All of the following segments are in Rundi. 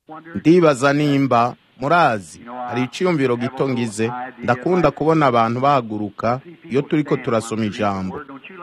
ndibaza nimba murazi hari iciyumviro gito ngize ndakunda kubona abantu bahaguruka iyo turiko turasoma ijambo.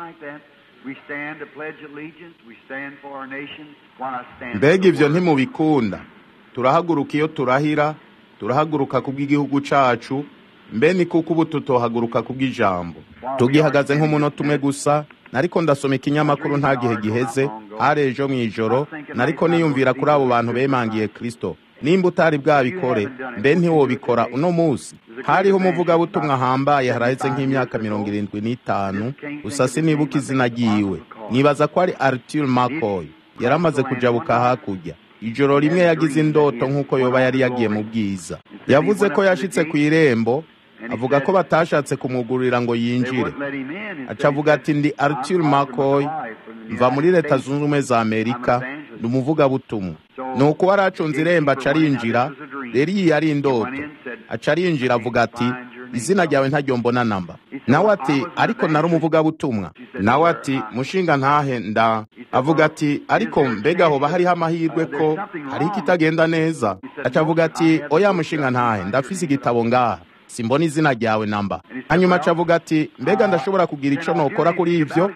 Mbega ivyo ntimubikunda? Turahaguruka iyo turahira, turahaguruka kubw'igihugu cacu, mbe ni kuko ubu tutohaguruka kubw'ijambo. Tugihagaze nk'umunota umwe gusa, nariko ndasoma ikinyamakuru nta gihe giheze, hari ejo mw'ijoro, nariko niyumvira kuri abo bantu bemangiye Kristo. Nimba utari bwabikore, mbe ntiwobikora uno musi? Hariho umuvugabutumwa ahambaye haraheze nk'imyaka 75, gusa sinibuka izina ryiwe. Nibaza ko ari Arthur McCoy. Yaramaze kujabuka hakurya. Ijoro rimwe yagize indoto nk'uko yoba yari yagiye mu bwiza. Yavuze ko yashitse ku irembo, avuga ko batashatse kumugurira ngo yinjire. Acavuga ati, ndi Arthur McCoy, mva muri Leta Zunze Ubumwe za Amerika, ndi umuvugabutumwa. Nuko waracunze irembo acarinjira, rero iyi yari indoto. Acarinjira avuga ati, izina ryawe ntaryo mbona namba. Nawe ati, ariko nari umuvugabutumwa. Nawe ati, mushinga ntahe nda. Avuga ati, ariko mbega hoba hariho amahirwe ko hariho ikitagenda neza? Acavuga ati, oya mushinga ntahe, ndafise igitabo ngaha, simbona izina ryawe namba. Hanyuma acavuga ati, mbega ndashobora kugira ico nokora kuri ivyo?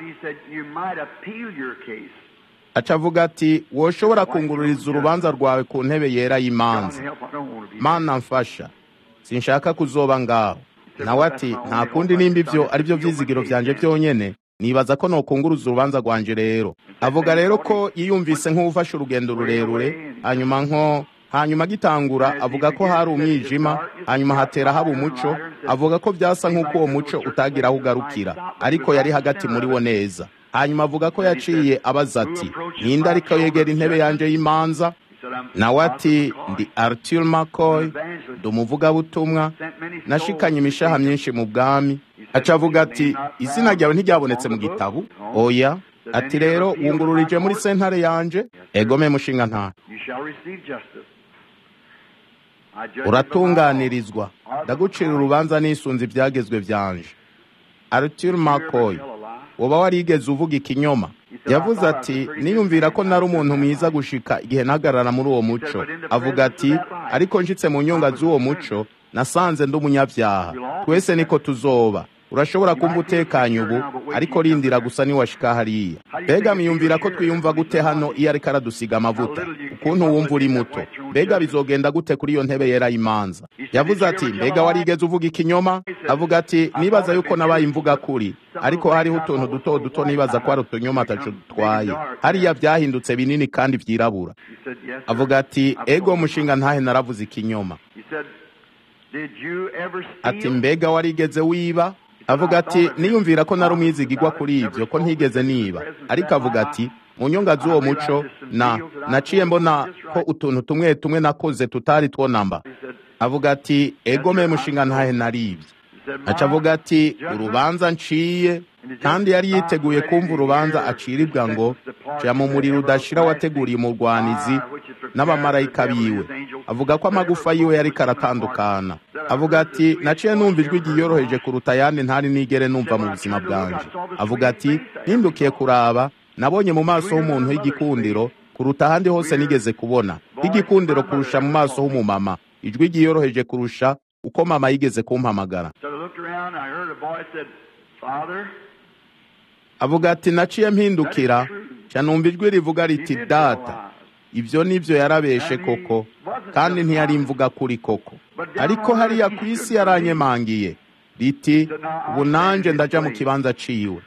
Acavuga ati, woshobora kungururiza urubanza rwawe ku ntebe yera y'imanza. Mana mfasha, sinshaka kuzoba ngaho. Nawe ati, nta kundi nimba ivyo ari byo vyizigiro vyanje vyonyene, nibaza ko nokunguruza urubanza rwanje rero. Avuga rero ko yiyumvise nk'ufashe urugendo rurerure, hanyuma gitangura avuga ko hari umwijima, hanyuma hatera haba umuco. Avuga ko vyasa nk'uko uwo muco utagira aho ugarukira, ariko yari hagati muri wo neza. Hanyuma avuga ko yaciye abaza ati, ninde ariko yegera intebe yanje y'imanza? Nawe ati, ndi Arthur McCoy, ndi umuvugabutumwa, nashikanye imishaha myinshi mu bwami. Acavuga ati, izina ryawe ntiryabonetse mu gitabo? Oya. Ati rero wungururije muri sentare yanje? Egome mushinga nta. Uratunganirizwa, ndagucira urubanza nisunze ivyagezwe vyanje. Arthur McCoy, woba warigeze uvuga ikinyoma? Yavuze ati, niyumvira ko nari umuntu mwiza gushika igihe nagarara muri uwo muco. Avuga ati, ariko nshitse mu nyonga z'uwo muco, nasanze ndi umunyavyaha. Twese niko tuzoba. Urashobora kumva utekanye ubu, ariko rindira gusa niwashika hariya. Mbega miyumvira ko twiyumva gute hano iyo ariko aradusiga amavuta? Ukuntu wumva uri muto. Mbega bizogenda gute kuri iyo ntebe yera y'imanza? Yavuze ati, mbega warigeze uvuga ikinyoma? Avuga ati, nibaza yuko nabaye imvuga kuri, ariko hariho utuntu duto duto nibaza ko ari utunyoma ataco dutwaye. Hariya vyahindutse binini kandi vyirabura. Avuga ati, ego mushinga ntahe naravuze ikinyoma. Ati, mbega warigeze wiba? Avuga ati, niyumvira ko nari umwizigirwa kuri ivyo, ko ntigeze niba. Ariko avuga ati, mu nyonga z'uwo muco naciye mbona ko utuntu tumwe tumwe nakoze tutari two namba. Avuga ati, egome mushinga ntahe narivye. Acavuga ati, urubanza nciye, kandi yari yiteguye kumva urubanza aciribwa ngo ja mu muriro udashira wateguriye umurwanizi n'abamarayika biwe. Avuga ko amagufa yiwe yari karatandukana. Avuga ati, naciye numva ijwi ryiyoroheje kuruta ayandi ntari nigere numva mu buzima bwanje. Avuga ati, nindukiye kuraba, nabonye mu maso h'umuntu h'igikundiro kuruta ahandi hose nigeze kubona. Igikundiro kurusha mu maso h'umumama, ijwi ryiyoroheje kurusha uko mama yigeze kumpamagara. Avuga ati, naciye mpindukira, ca numva ijwi rivuga riti, data. Ivyo nivyo yarabeshe koko, kandi ntiyari imvuga kuri koko. Ariko hariya ku isi yaranyemangiye, riti, ubu nanje ndaja mu kibanza ciwe.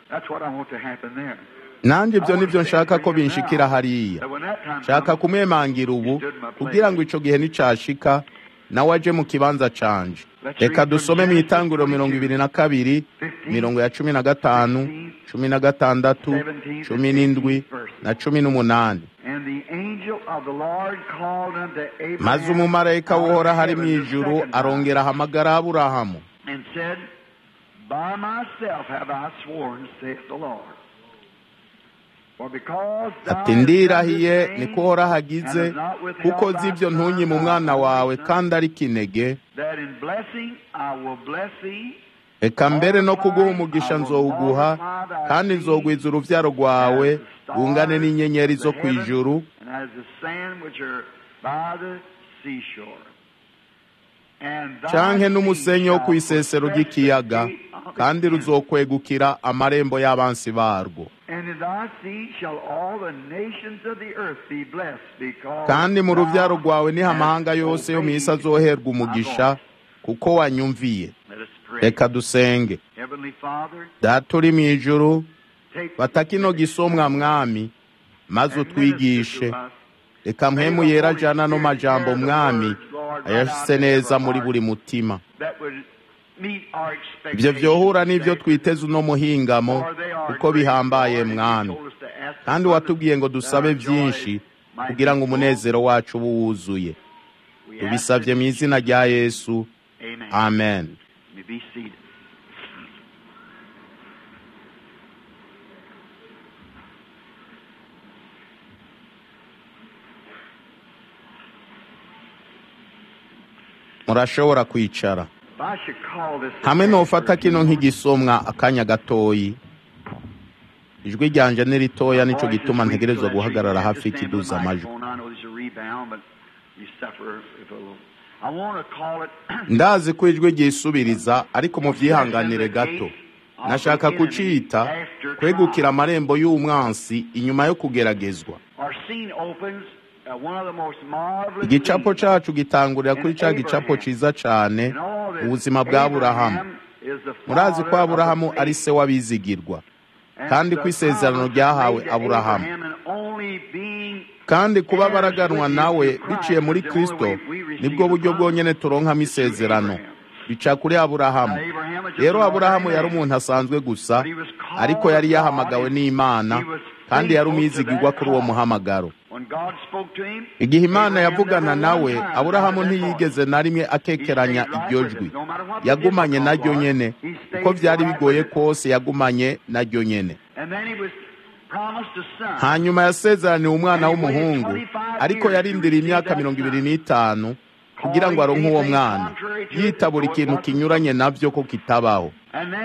Nanje ivyo nivyo nshaka ko binshikira hariya. Nshaka kumwemangira ubu, kugira ngo ico gihe nicashika, nawe aje mu kibanza canje. Reka dusome mu Itanguriro 22, 15, 16, 17 na 18. Maze umumarayika w'Uhoraho ari mw'ijuru arongera ahamagara Aburahamu. Ati, ndirahiye niko Uhoraho agize, kuko z'ivyo ntunyima umwana wawe kandi ari kinege, eka mbere no kuguha umugisha nzowuguha, kandi nzogwiza uruvyaro rwawe rungane n'inyenyeri zo kw'ijuru canke n'umusenyi wo kw'isesero ry'ikiyaga, kandi ruzokwegukira amarembo y'abansi barwo. Kandi mu ruvyaro rwawe niho amahanga yose yo mw'isi azoherwa umugisha, kuko wanyumviye. Reka dusenge. Data uri mw'ijuru, fata kino gisomwa mwami, maze utwigishe. Reka mpwemu yera jana no majambo mwami, ayashise neza muri buri mutima. Ivyo vyohura n'ivyo twiteze uno muhingamo, kuko bihambaye mwami. Kandi watubwiye ngo dusabe vyinshi, kugira ngo umunezero wacu buwuzuye. Tubisavye mu izina rya Yesu. Amen. Murashobora kwicara. Hamwe nofata kino nk'igisomwa akanya gatoyi. Ijwi ryanje ni ritoya, nico gituma ntegerezwa guhagarara hafi ikiduza amajwi. Ndazi ko ijwi ryisubiriza, ariko muvyihanganire gato. Nashaka kucita kwegukira amarembo y'umwansi inyuma yo kugeragezwa. Igicapo cacu gitangurira kuri ca gicapo ciza cane, ubuzima bwa Aburahamu. Murazi ko Aburahamu ari se w'abizigirwa, kandi ko isezerano ryahawe Aburahamu. Kandi kuba baraganwa nawe biciye muri Kristo, nibwo buryo bwonyene turonkamo isezerano, bica kuri Aburahamu. Rero Aburahamu yari umuntu asanzwe gusa, ariko yari yahamagawe n'Imana, kandi yari umwizigirwa kuri uwo muhamagaro. Igihe Imana yavugana nawe, Aburahamu ntiyigeze na rimwe akekeranya iryo jwi. Yagumanye naryo nyene, uko vyari bigoye kose yagumanye naryo nyene. Hanyuma yasezeraniwe umwana w'umuhungu, ariko yarindiriye imyaka 25 kugira ngo aronke uwo mwana, yitabura ikintu kinyuranye navyo ko kitabaho.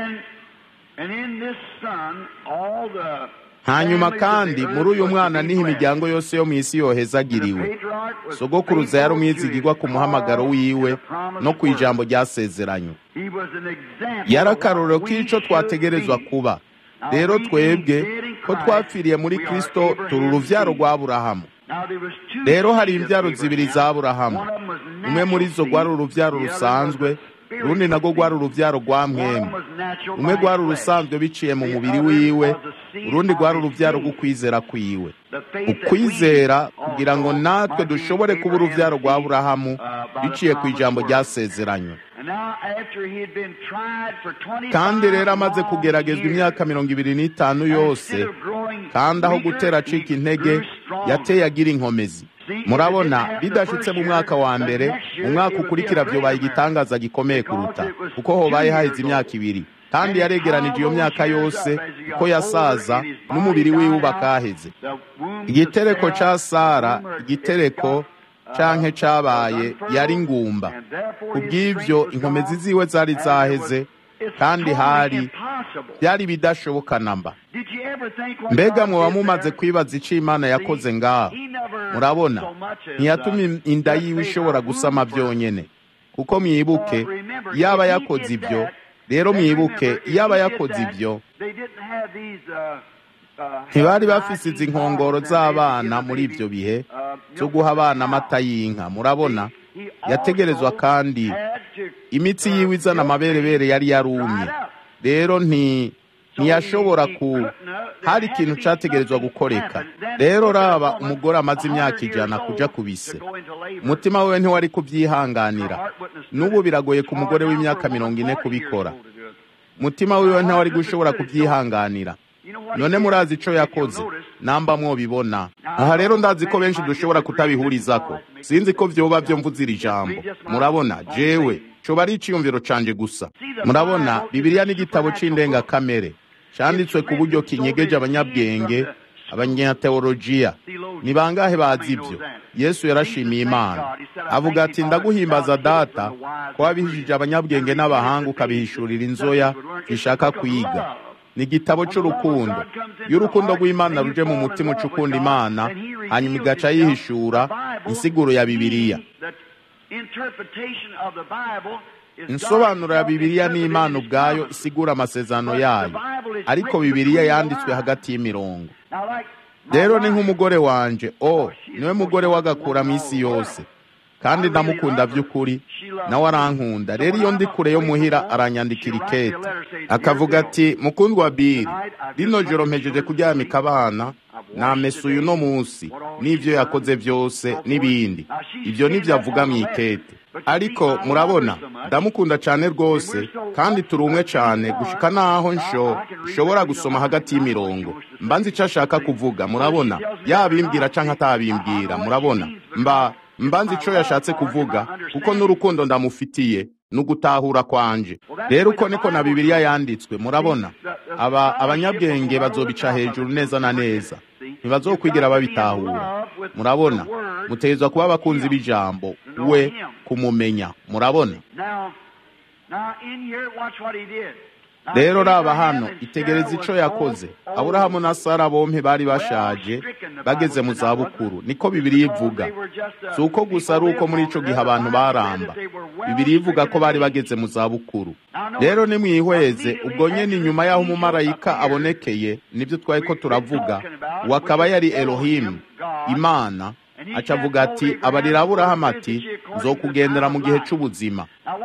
Hanyuma kandi muri uyu mwana niho imiryango yose yo mw'isi yohezagiriwe. Sogokuruza yari umwizigirwa ku muhamagaro wiwe no ku ijambo ryasezeranywe. Yari akarorero k'ico twategerezwa kuba. Rero twebwe ko twapfiriye muri Kristo turi uruvyaro rwa Aburahamu. Rero hari imvyaro zibiri za Aburahamu. Umwe muri zo rwari uruvyaro rusanzwe, urundi nago rwari uruvyaro rwa mwemu. Umwe rwari urusanzwe biciye mu mubiri wiwe, urundi rwari uruvyaro rw'ukwizera kwiwe. Ukwizera kugira ngo natwe dushobore kuba uruvyaro rwa Aburahamu biciye ku ijambo ryasezeranywe. Kandi rero amaze kugeragezwa imyaka 25 yose, kandi aho gutera acika intege, yateye agira inkomezi. Murabona, bidashitse mu mwaka wa mbere, mu mwaka ukurikira vyobaye igitangaza gikomeye kuruta, kuko hobaye haheze imyaka 2. Kandi yaregeranije iyo myaka yose, uko yasaza n'umubiri wiwe bakaheze. Igitereko ca Sara, igitereko canke cabaye yari ngumba. Kubw'ivyo inkomezi ziwe zari zaheze, kandi byari bidashoboka namba. Mbega mwoba mumaze kwibaza ico Imana yakoze ngaho? Murabona, ntiyatumye inda yiwe ishobora gusama vyonyene, kuko mwibuke yaba yakoze ivyo. Rero mwibuke yaba yakoze ivyo, ntibari bafise izi nkongoro z'abana muri ivyo bihe zo guha abana amata y'inka. Murabona, yategerezwa kandi imitsi yiwe izana amaberebere yari yarumye. Rero ntiyashobora hari ikintu categerezwa gukoreka. Rero raba umugore amaze imyaka 100 kuja kubise, umutima wewe ntiwari kuvyihanganira. N'ubu biragoye ku mugore w'imyaka 40 kubikora. Umutima wewe ntawari gushobora kuvyihanganira. None murazi ico yakoze, namba mwobibona. Aha rero ndazi ko benshi dushobora kutabihurizako. Sinzi ko vyoba vyo mvuzira ijambo. Murabona, jewe coba ari iciyumviro canje gusa. Murabona, Bibiliya ni igitabo c'indenga kamere, canditswe ku buryo kinyegeje abanyabwenge, abanyateolojiya. Ni bangahe bazi ivyo? Yesu yarashimiye Imana, avuga ati, ndaguhimbaza Data ko wabihishije abanyabwenge n'abahanga ukabihishurira inzoya zishaka kwiga. ni igitabo cy'urukundo. iyo urukundo rw'Imana ruje mu mutima ucukunda Imana, hanyuma igaca yihishura insiguro ya Bibiliya. Insobanuro ya Bibiliya ni Imana ubwayo isigura amasezerano yayo, ariko Bibiliya yanditswe hagati y'imirongo. Rero ni nk'umugore wanje, niwe mugore w'agakura mu isi yose, kandi ndamukunda by'ukuri, nawe arankunda. Rero iyo ndi kure yo muhira aranyandikira ikete akavuga ati, mukundwa Bill, rino joro mpejeje kuryamika abana, namesuye uno munsi n'ivyo yakoze byose n'ibindi. Ibyo nivyo avuga mu ikete. Ariko murabona, ndamukunda cyane rwose, kandi turi umwe cyane gushika naho nshobora gusoma hagati y'imirongo, mbanzi icyo ashaka kuvuga. Murabona, yabimbwira canke atabimbwira. Murabona, mbanzi icyo yashatse kuvuga, kuko n'urukundo ndamufitiye n'ugutahura kwanje. Rero uko niko na Bibiliya yanditswe. Murabona, abanyabwenge bazobica hejuru neza na neza, ntibazokwigira babitahura. Murabona, mutegerezwa kuba abakunzi b'ijambo, we kumumenya. Murabona, rero raba hano, itegereza ico yakoze. Aburahamu na Sara bompi bari bashaje, bageze mu zabukuru. Niko Bibiliya ivuga. Si uko gusa ari uko muri ico gihe abantu baramba. Bibiliya ivuga ko bari bageze mu zabukuru. Rero nimwihweze, ubwo nyene inyuma y'aho umumarayika abonekeye, nibyo twari ko turavuga, wakaba yari Elohim, Imana, acavuga ati, abarira Aburahamu ati, nzokugendera mu gihe c'ubuzima.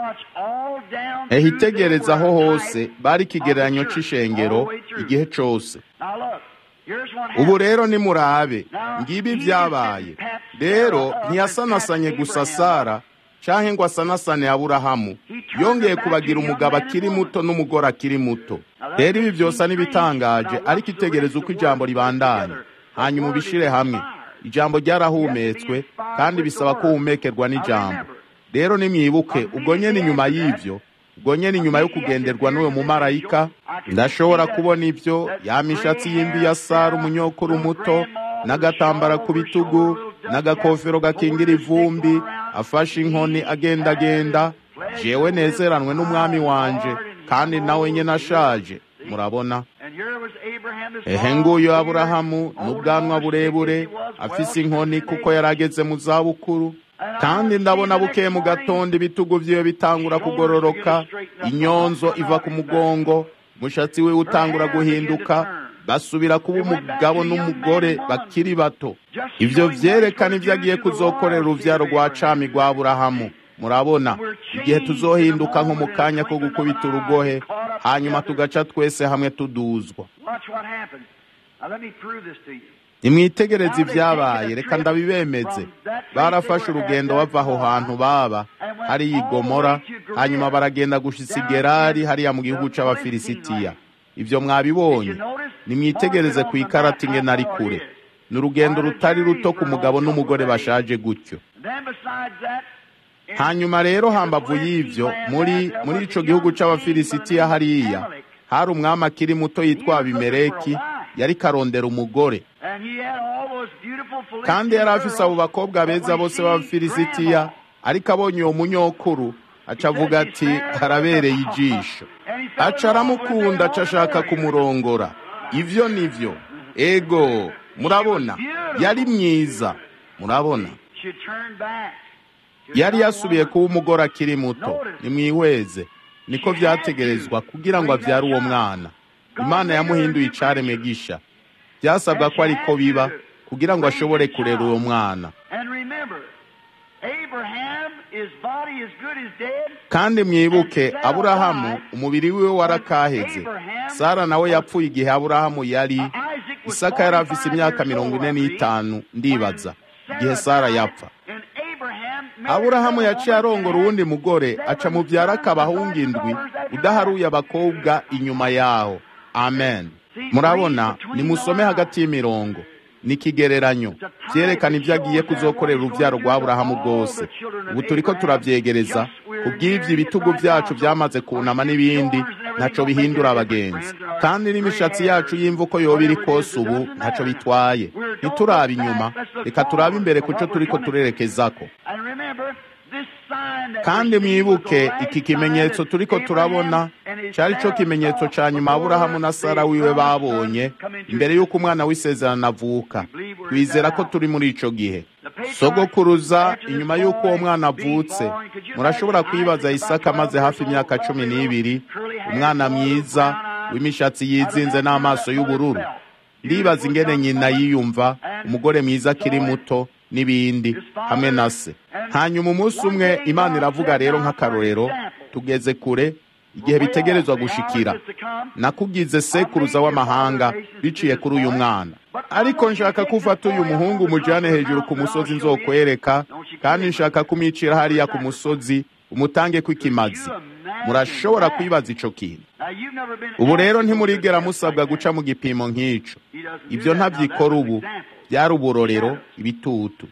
Itegereza aho hose bari ikigereranyo c'ishengero igihe cose. Ubu rero nimurabe, ngibi vyabaye. Rero ntiyasanasanye gusa Sara canke ngo asanasane Aburahamu, yongeye kubagira umugabo akiri muto n'umugore akiri muto. Rero ibi vyose nibitangaje, ariko itegereza uko ijambo ribandanya. Hanyuma ubishire hamwe. Ijambo ryarahumetswe, kandi bisaba ko uhumekerwa n'ijambo. Rero nimwibuke, ubwo nyene inyuma y'ivyo, ubwo nyene inyuma yo kugenderwa n'uwo mumarayika, ndashobora kubona ivyo, ya mishatsi y'imvi ya Sara umunyokuru muto, n'agatambara ku bitugu, n'agakofero gakingira ivumbi, afashe inkoni agendagenda. Jewe nezeranwe n'umwami wanje, kandi nawe nyene ashaje. Murabona, nguyu Aburahamu n'ubwanwa burebure, afise inkoni kuko yarageze mu zabukuru. Kandi ndabona bukeye mu gatondo ibitugu vyiwe bitangura kugororoka, inyonzo iva ku mugongo, umushatsi we utangura guhinduka, basubira kuba umugabo n'umugore bakiri bato. Ivyo vyerekana ivyo agiye kuzokorera uruvyaro rwa cami rwa Aburahamu. Murabona, igihe tuzohinduka nko mu kanya ko gukubita urugohe, hanyuma tugaca twese hamwe tuduzwa. Nimwitegereze ibyabaye, reka ndabibemeze. Barafashe urugendo bava aho hantu baba hari i Gomora, hanyuma baragenda gushitsa i Gerari hariya mu gihugu c'Abafilisitiya. Ivyo mwabibonye. Nimwitegereze ku ikarata ingene ari kure. Ni urugendo rutari ruto ku mugabo n'umugore bashaje gutyo. Hanyuma rero hambavu y'ivyo, muri ico gihugu c'Abafilisitiya hariya hari umwami akiri muto yitwa Abimeleki, yari karondera umugore. Kandi yari afise abo bakobwa beza bose b'Abafilisitiya, ariko abonye uwo munyokuru acavuga ati, harabereye ijisho. Aca aramukunda, aca ashaka kumurongora. Ivyo nivyo. Ego, murabona, yari mwiza. Murabona, yari yasubiye kuba umugore akiri muto. Nimwihweze, niko vyategerezwa kugira ngo avyare uwo mwana. Imana yamuhinduye icaremwe gisha. Byasabwa ko ariko biba kugira ngo ashobore kurera uwo mwana. Kandi mwibuke, Aburahamu umubiri wiwe warakaheze. Sara nawe yapfuye igihe Aburahamu yari, Isaka yari afise imyaka 45 ndibaza igihe Sara yapfa. Aburahamu yaciye arongora uwundi mugore, aca muvyara akabahungu indwi, udaharuye abakobwa inyuma yaho. Amen. Murabona, nimusome hagati y'imirongo. Nikigereranyo vyerekana ivyo agiye kuzokorera uruvyaro rwa Aburahamu rwose. Ubu turiko turavyegereza, kubw'ivyo ibitugu vyacu vyamaze kunama n'ibindi, ntaco bihindura abagenzi. Kandi n'imishatsi yacu y'imvu ko yoba iri kose ubu ntaco bitwaye. Ntituraba inyuma, reka turabe imbere kuco turiko turerekezako. Kandi mwibuke, iki kimenyetso turiko turabona cyari cyo kimenyetso cya nyuma Aburahamu na Sara wiwe babonye imbere y'uko umwana w'isezerano avuka. Twizera ko turi muri ico gihe. Sogokuruza inyuma y'uko uwo mwana avutse, murashobora kwibaza Isaka amaze hafi imyaka 12, umwana mwiza w'imishatsi yizinze n'amaso y'ubururu. Ndibaza ingene nyina yiyumva, umugore mwiza akiri muto n'ibindi hamwe na se. Hanyuma umunsi umwe Imana iravuga rero nk'akarorero, tugeze kure igihe bitegerezwa gushikira. Nakugize sekuruza w'amahanga biciye kuri uyu mwana, ariko nshaka kufata uyu muhungu mujane hejuru ku musozi nzokwereka, kandi nshaka kumwicira hariya ku musozi umutange kw'ikimazi. Murashobora kwibaza ico kintu. Ubu rero ntimurigera musabwa guca mu gipimo nk'ico. Ibyo ntavyikora ubu, byari uburorero, ibitutu.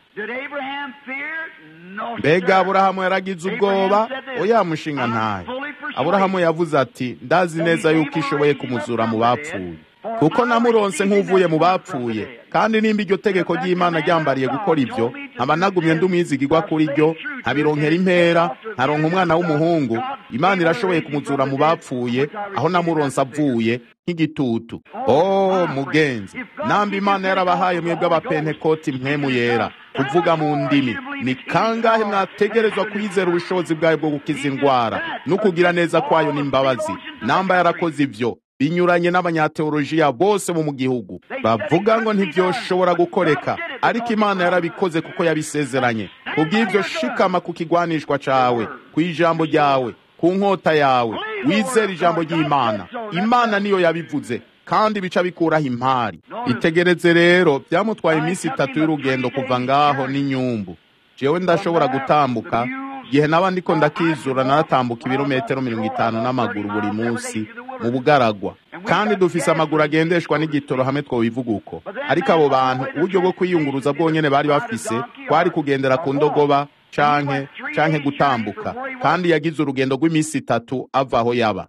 Mbega Aburahamu yaragize ubwoba? Oya mushinga ntahe. Aburahamu yavuze ati, ndazi neza yuko ishoboye kumuzura mu bapfuye, kuko namuronse nk'uvuye mu bapfuye, kandi nimba iryo tegeko ry'Imana ryambariye gukora ibyo, nkaba nagumye ndumwizigirwa kuri ryo, nkabironkera impera, nkaronka umwana w'umuhungu, Imana irashoboye kumuzura mu bapfuye aho namuronse avuye nk'igitutu. Mugenzi, namba Imana yarabahaye mwebwe abapentekoti mpwemu yera kuvuga mu ndimi, ni kangahe mwategerezwa kwizera ubushobozi bwayo bwo gukiza indwara no kugira neza kwayo n'imbabazi. Namba yarakoze ibyo, binyuranye n'abanyateolojiya bose mu gihugu bavuga ngo ntibyoshobora gukoreka, ariko Imana yarabikoze kuko yabisezeranye. Kubw'ibyo shikama ku kigwanishwa cawe, ku ijambo ryawe, ku nkota yawe, wizera ijambo ry'Imana. Imana niyo yabivuze, kandi bica bikuraho impari. Itegereze rero, byamutwaye iminsi 3 y'urugendo kuva ngaho n'inyumbu. Jewe ndashobora gutambuka, gihe naba ndiko ndakizura naratambuka ibirometero 50 n'amaguru buri munsi mu bugaragwa, kandi dufise amaguru agendeshwa n'igitoro hamwe twobivuga uko. Ariko abo bantu uburyo bwo kwiyunguruza bwonyene bari bafise kwari kugendera ku ndogoba canke gutambuka, kandi yagize urugendo rw'iminsi 3 ava aho yaba.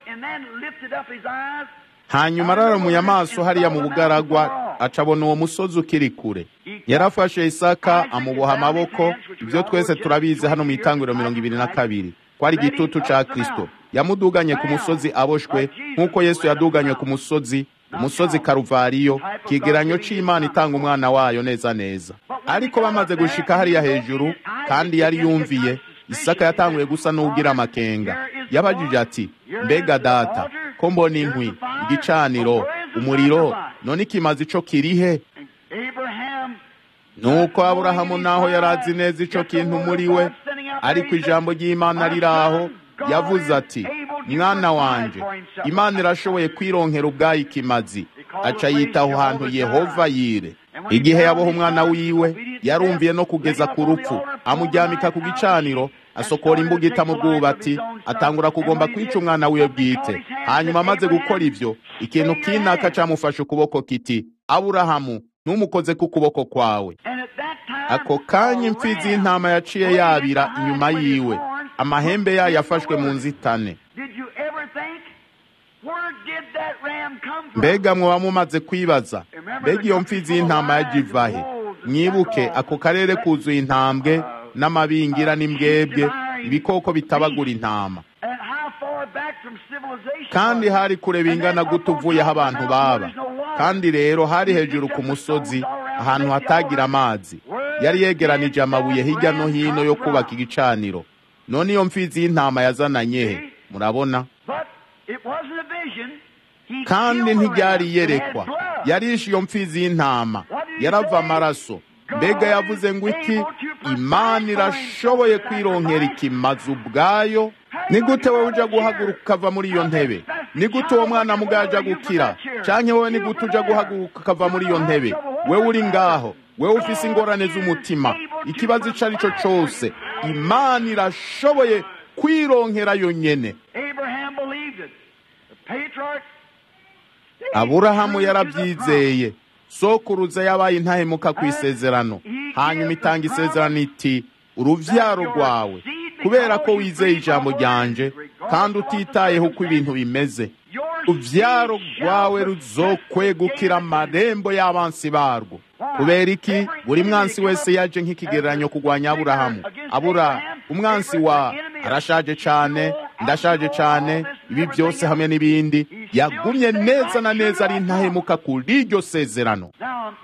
Hanyuma araramuye amaso hariya mu bugaragwa, acabona uwo musozi ukiri kure. Yarafashe Isaka amuboha amaboko. Ibyo twese turabizi hano mu Itanguriro 22, kwari igitutu ca Kristo. Yamuduganye ku musozi aboshwe nk'uko Yesu yaduganywe ku umusozi Karuvariyo, kigeranyo c'Imana itanga umwana wayo neza neza. Ariko bamaze gushika hariya hejuru, kandi yari yumviye, Isaka yatanguye gusa n'ugira amakenga. Yabajije ati, mbega data, ko mbona inkwi, igicaniro, umuriro, none ikimazi ico kirihe? Nuko Aburahamu naho yarazi neza ico kintu muri we, ariko ijambo ry'Imana riraho, yavuze ati, mwana wanje, Imana irashoboye kwironkera ubwayo ikimazi. Aca yitaho hantu Yehova Yire. Igihe yaboha umwana wiwe, yarumviye no kugeza ku rupfu, amuryamika ku gicaniro, asokora imbugita mu bwubati, atangura kugomba kwica umwana wiwe bwite. Hanyuma amaze gukora ivyo, ikintu kinaka camufashe ukuboko kiti, Aburahamu, ntumukoze ku kuboko kwawe. Ako kanya imfizi y'intama yaciye yabira inyuma yiwe, amahembe yayo yafashwe mu nzitane. Mbega mwoba mumaze kwibaza, mbega iyo mfizi y'intama yajivahe? Mwibuke ako karere kuzuye intambwe n'amabingira n'imbwebwe, ibikoko bitabagura intama. Kandi hari kure bingana gute uvuye aho abantu baba. Kandi rero hari hejuru ku musozi, ahantu hatagira amazi. Yari yegeranije amabuye hirya no hino yo kubaka igicaniro. None iyo mfizi y'intama yazananye he? Murabona? Kandi ntiryari yerekwa, yarishe iyo mfizi y'intama, yarava amaraso. Mbega yavuze ngo iki? Imana irashoboye kwironkera ikimazi ubwayo. Ni gute wowe uja guhaguruka ukava muri iyo ntebe? Ni gute uwo mwana mugaja gukira? Canke wowe ni gute uja guhaguruka ukava muri iyo ntebe? Wewe uri ngaho, wewe ufise ingorane z'umutima, ikibazo ico ari cyo cose, Imana irashoboye kwironkera yonyene. Aburahamu yarabyizeye. Sokuruza yabaye intahemuka ku isezerano. Hanyuma itanga isezerano iti, uruvyaro rwawe, kubera ko wizeye ijambo ryanje kandi utitayeho uko ibintu bimeze, uruvyaro rwawe ruzokwegukira amarembo y'abansi barwo. Kubera iki? Buri mwansi wese yaje nk'ikigereranyo kugwanya Aburahamu. Umwansi wa arashaje cane, ndashaje cane, ibi byose hamwe n'ibindi yagumye neza na neza ari ntahemuka kuri iryo sezerano.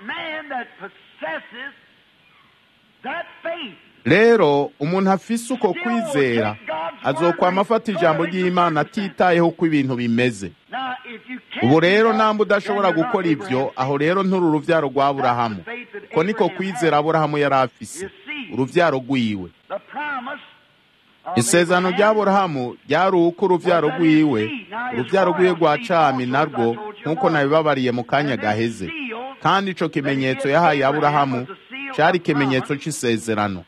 Rero umuntu afise uko kwizera azokwama afata ijambo ry'Imana atitayeho uko ibintu bimeze. Ubu rero namba udashobora gukora ibyo, aho rero nturi uruvyaro rwa Aburahamu. Ko niko kwizera Aburahamu yari afise, uruvyaro rwiwe. Isezerano rya Aburahamu ryari uko uruvyaro rwiwe rwa Cami narwo, nk'uko nabibabariye mu kanya gaheze. Kandi ico kimenyetso yahaye Aburahamu cyari ikimenyetso c'isezerano.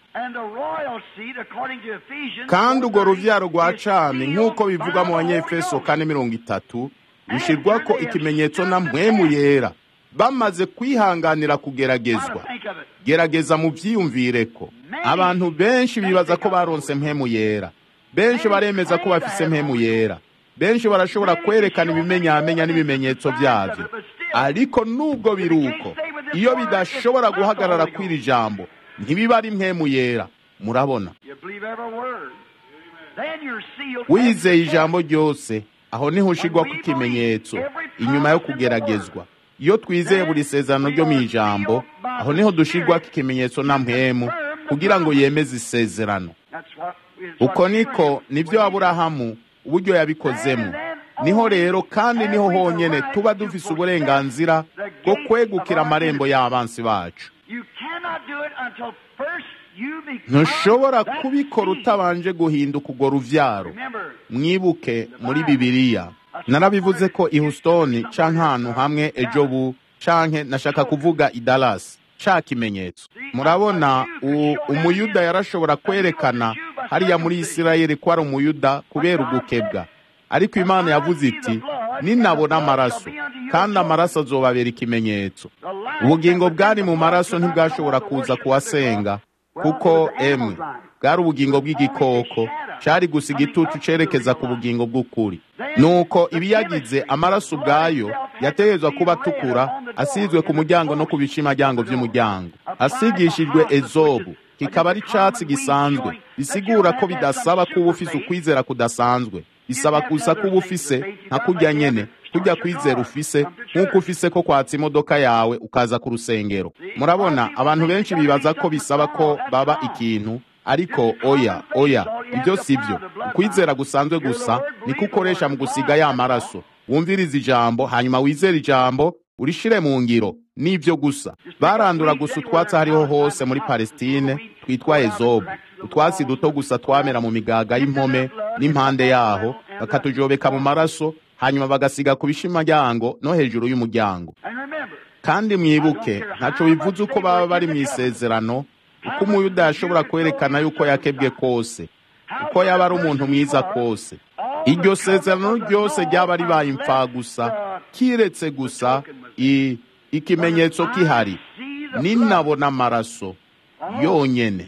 Kandi urwo ruvyaro rwa Cami, nk'uko bivuga mu Banyefeso 4:30, bishirwako ikimenyetso na mpwemu yera. Bamaze kwihanganira kugeragezwa. Gerageza mu vyiyumvireko. Abantu benshi bibaza ko baronse mpwemu yera. Benshi baremeza ko bafise mpwemu yera. Benshi barashobora kwerekana ibimenyamenya n'ibimenyetso byavyo. Ariko nubwo biruko, iyo bidashobora guhagarara kw'iri jambo, ntibiba ari mpwemu yera. Murabona? Wizeye ijambo ryose, aho niho ushigwa ku kimenyetso inyuma yo kugeragezwa. Iyo twizeye buri sezerano ryo mu ijambo, aho niho dushirwa ku kimenyetso na mpwemu kugira ngo yemeze isezerano. Uko niko nivyo Aburahamu uburyo yabikozemo. Niho rero kandi niho honyene tuba dufise uburenganzira bwo kwegukira amarembo y'abansi bacu. Ntushobora kubikora utabanje guhinduka urwo ruvyaro. Mwibuke muri Bibiliya narabivuze ko i Houston canke ahantu hamwe ejobu canke nashaka kuvuga i Dallas ca kimenyetso. Murabona umuyuda yarashobora kwerekana hariya muri Isirayeli ko ari umuyuda kubera ugukebwa. Ariko Imana yavuze iti, ninabona amaraso, kandi amaraso azobabera ikimenyetso. Ubugingo bwari mu maraso ntibwashobora kuza kuwasenga, kuko bwari ubugingo bw'igikoko, cari gusa igitutu cerekeza ku bugingo bw'ukuri. Nuko ibiyagize amaraso ubwayo yategezwa kuba atukura, asizwe ku muryango no ku bishimajyango vy'umuryango, asigishijwe ezobu, kikaba ari icatsi gisanzwe, bisigura ko bidasaba kuba ufise ukwizera kudasanzwe. Bisaba kusa kuba ufise nka kurya nyene, kurya kwizera ufise nk'uko ufise ko kwatsa imodoka yawe ukaza ku rusengero. Murabona, abantu benshi bibaza ko bisaba ko baba ikintu, ariko oya, ibyo sivyo. Ukwizera gusanzwe gusa niko ukoresha mu gusiga ya maraso. Wumviriza ijambo, hanyuma wizera ijambo, urishire mu ngiro. Nivyo gusa. Barandura gusa utwatsi hariho hose muri Palestine twitwa ezobu. Utwatsi duto gusa twamera mu migaga y'impome n'impande yaho, bakatujobeka mu maraso, hanyuma bagasiga ku bishimajyango no hejuru y'umuryango. Kandi mwibuke, ntaco bivuze uko baba bari mu isezerano, uko umuyuda yashobora kwerekana yuko yakebwe kose, uko yaba ari umuntu mwiza kose. Iryo sezerano ryose ryaba ribaye impfa gusa, kiretse gusa ikimenyetso kihari, ninabona amaraso yonyene.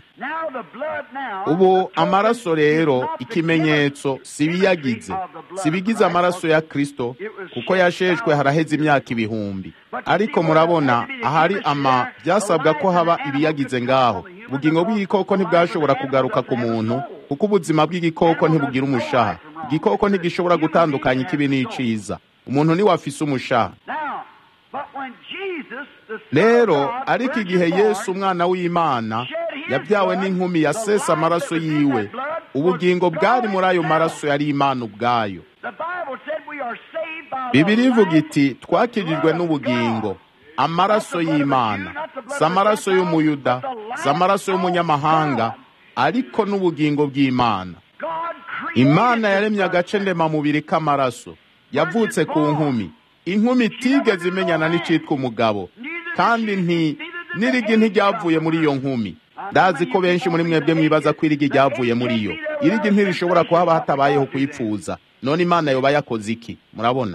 Ubu amaraso rero, ikimenyetso sibiyagize, sibigize amaraso ya Kristo, kuko yasheshwe haraheze imyaka ibihumbi. Ariko murabona, ahari byasabwa ko haba ibiyagize ngaho. Ubugingo bw'igikoko ntibwashobora kugaruka ku muntu, kuko ubuzima bw'igikoko ntibugira umushaha. Igikoko ntigishobora gutandukanya ikibi n'iciza. Umuntu ni wafise umushaha. Rero ariko igihe Yesu umwana w'Imana yabyawe n'inkumi yasesa amaraso yiwe, ubugingo bwari muri ayo maraso yari Imana ubwayo. Bibiliya ivuga iti, twakijijwe n'ubugingo, amaraso y'Imana, si amaraso y'umuyuda, si amaraso y'umunyamahanga, ariko n'ubugingo bw'Imana. Imana yaremye agace ndemamubiri k'amaraso, yavutse ku nkumi. Inkumi itigeze imenyana n'icitwa umugabo, kandi n'irigi ntiryavuye muri iyo nkumi. Ndazi ko benshi muri mwebwe mwibaza ko irigi ryavuye muri yo. Irigi ntirishobora kuhaba hatabayeho kuyipfuza. None Imana yoba yakoze iki? Murabona?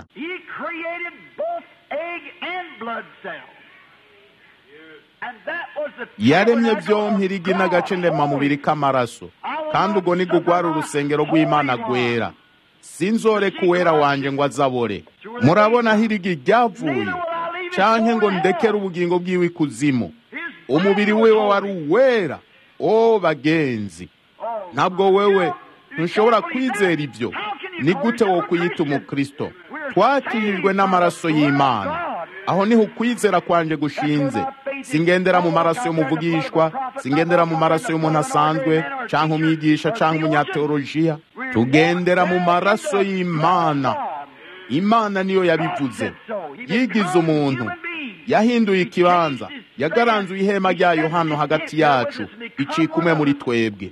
Yaremye byompi, irigi n'agace ndemamubiri k'amaraso, kandi ubwo nibwo rwari urusengero rw'Imana rwera. Sinzoreka uwera wanje ngo azabore. Murabona aho irigi ryavuye, canke ngo ndekere ubugingo bwiwe ikuzimu. Umubiri wewe wari uwera. Bagenzi, ntabwo wewe ntushobora kwizera ibyo. ni gute wo kuyita umukristo? Twakijijwe n'amaraso y'Imana. Aho niho ukwizera kwanje gushinze. Singendera mu maraso y'umuvugishwa, singendera mu maraso y'umuntu asanzwe canke umwigisha canke umunyateolojiya. Tugendera mu maraso y'Imana. Imana niyo yabivuze. Yigize umuntu, yahinduye ikibanza, yagaranzuye ihema ryayo hano hagati yacu, icika umwe muri twebwe.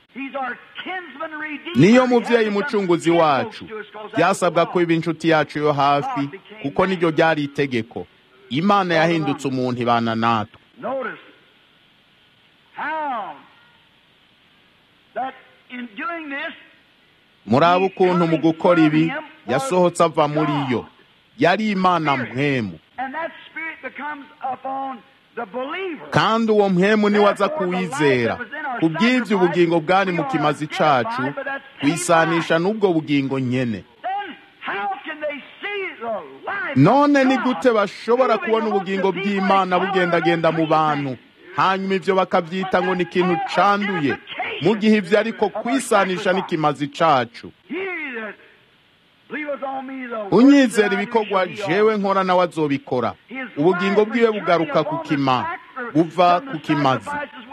Niyo muvyeyi mucunguzi wacu. Byasabwa ko iba inshuti yacu yo hafi, kuko niryo ryari itegeko. Imana yahindutse umuntu ibana natwe. Muraba ukuntu mu gukora ibi yasohotse ava muri yo. Yari Imana mpwemu. Kandi uwo mpwemu niwe aza kuwizera. Kubw'ivyo ubugingo bwari mu kimazi cacu, kwisanisha n'ubwo bugingo nyene. None ni gute bashobora kubona ubugingo bw'Imana bugendagenda mu bantu, hanyuma ivyo bakavyita ngo ni ikintu canduye, mu gihe ivyo ariko kwisanisha n'ikimazi cacu? Unyizera ibikorwa jewe nkora nawe azobikora. Ubugingo bwiwe bugaruka ku kima, buva ku kimazi.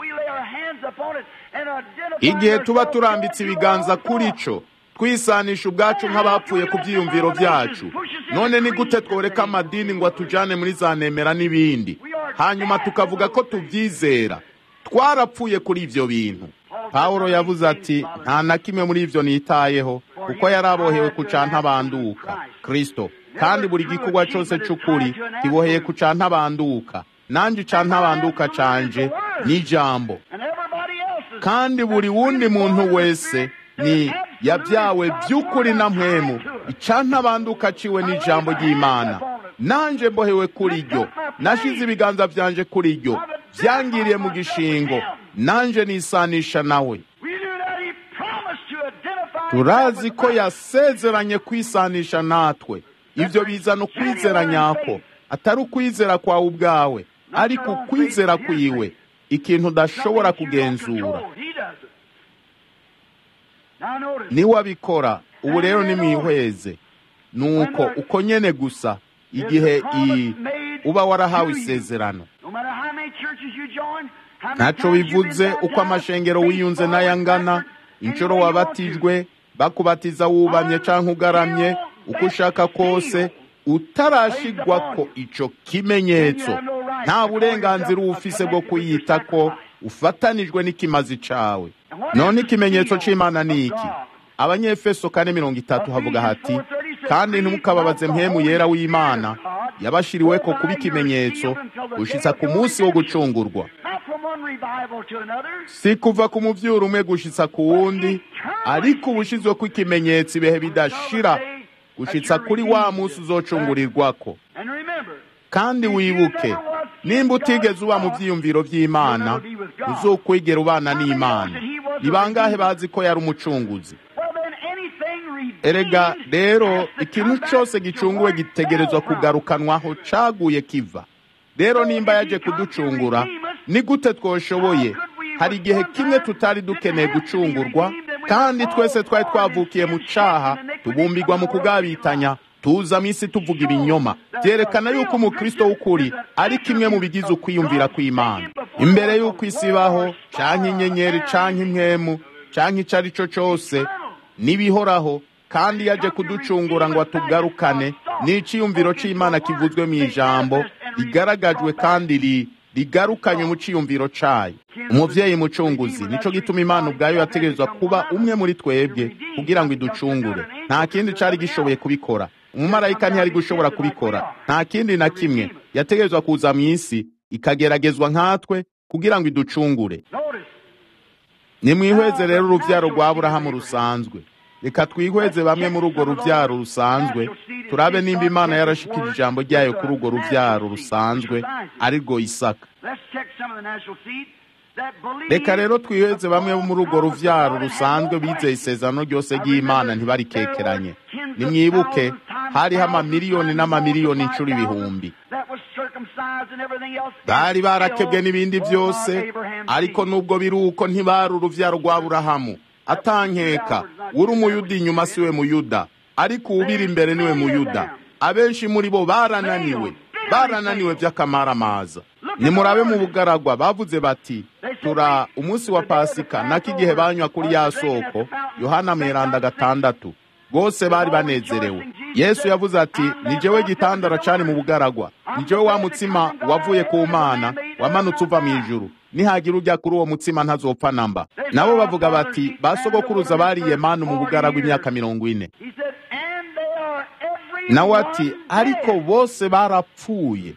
Igihe tuba turambitse ibiganza kuri co, twisanisha ubwacu nk'abapfuye ku vyiyumviro vyacu. None ni gute tworeka amadini ngo atujane muri za nemera n'ibindi, hanyuma tukavuga ko tuvyizera? Twarapfuye kuri ivyo bintu. Pawulo yavuze ati, nta na kimwe muri ivyo nitayeho, kuko yarabohewe ku cantabanduka, Kristo. Kandi buri gikorwa cose c'ukuri kiboheye ku cantabanduka. Nanje cantabanduka canje ni ijambo. Kandi buri wundi muntu wese ni yabyawe by'ukuri na mpwemu. Icantabanduka ciwe ni ijambo ry'Imana. Nanje mbohewe kuri ryo. Nashize ibiganza vyanje kuri ryo. Vyangiriye mu gishingo. Nanje nisanisha nawe. Turazi ko yasezeranye kwisanisha natwe. Ivyo bizana ukwizera nyako, atari ukwizera kwawe ubwawe, ariko ukwizera kwiwe, ikintu udashobora kugenzura. Niwe abikora. Ubu rero nimwihweze. Nuko uko nyene gusa, igihe uba warahawe isezerano. Ntaco bivuze uko amashengero wiyunze n'ayangana, incuro wabatijwe, bakubatiza wubamye canke ugaramye, uko ushaka kose, utarashigwako ico kimenyetso, nta burenganzira ufise bwo kuyita ko ufatanijwe n'ikimazi cawe. None ikimenyetso c'Imana ni iki? Abanyefeso 4:30 havuga hati, kandi ntimukababaze mpwemu yera w'Imana, yabashiriweko kuba ikimenyetso gushitsa ku munsi wo gucungurwa. Si kuva ku muvyuro umwe gushitsa ku wundi, ariko ubushizwe ku ikimenyetso ibihe bidashira, gushitsa kuri wa munsi uzocungurirwako. Kandi wibuke, nimba utigeze uba mu vyiyumviro vy'Imana, uzokwigera ubana n'Imana. Ni bangahe bazi ko yari umucunguzi? Erega rero ikintu cose gicunguwe gitegerezwa kugarukanwaho caguye kiva. Rero nimba yaje kuducungura, ni gute twoshoboye? Hari igihe kimwe tutari dukeneye gucungurwa, kandi twese twari twavukiye mu caha, tubumbirwa mu kugabitanya, tuza mw'isi tuvuga ibinyoma. Vyerekana yuko umukristo w'ukuri ari kimwe mu bigize ukwiyumvira kw'Imana. Imbere y'uko isi ibaho, canke inyenyeri canke impwemu, canke ico ari co cose, nibihoraho, kandi yaje kuducungura ngo atugarukane, n'iciyumviro c'Imana kivuzwe mw'ijambo, rigaragajwe kandi rigarukanye mu ciyumviro cayo. Umuvyeyi mucunguzi, nico gituma Imana ubwayo yategerezwa kuba umwe muri twebwe kugira ngo iducungure. Nta kindi cari gishoboye kubikora. Umumarayika ntiyari gushobora kubikora. Nta kindi na kimwe. Yategerezwa kuza mw'isi, ikageragezwa nkatwe kugira ngo iducungure. Nimwihweze rero uruvyaro rwa Aburahamu rusanzwe. Reka twihweze bamwe muri urwo ruvyaro rusanzwe, turabe nimba Imana yarashikije ijambo ryayo kuri urwo ruvyaro rusanzwe, arirwo Isaka. Reka rero twihweze bamwe muri urwo ruvyaro rusanzwe bizeye isezerano ryose ry'Imana ntibarikekeranye. Nimwibuke, hariho amamiliyoni n'amamiliyoni incuro ibihumbi. Bari barakebwe n'ibindi vyose, ariko nubwo biri uko ntibari uruvyaro rwa Aburahamu. Atankeka, uri umuyuda inyuma siwe muyuda. ariko uwubiri imbere niwe muyuda. Abenshi muri bo barananiwe vy'akamaramaza. Nimurabe mu bugaragwa bavuze bati, tura umunsi wa Pasika nako igihe banywa kuri ya soko, Yohana Mweranda 6. Bose bari banezerewe. Yesu yavuze ati, ni jewe gitandara cari mu bugaragwa, ni jewe wa mutsima wavuye ku Mana wamanutse uva mu ijuru, nihagira urya kuri uwo mutsima ntazopfa namba. Nabo bavuga bati, basogokuruza bariye manu mu bugaragwa imyaka 40. Nawe ati, ariko bose barapfuye.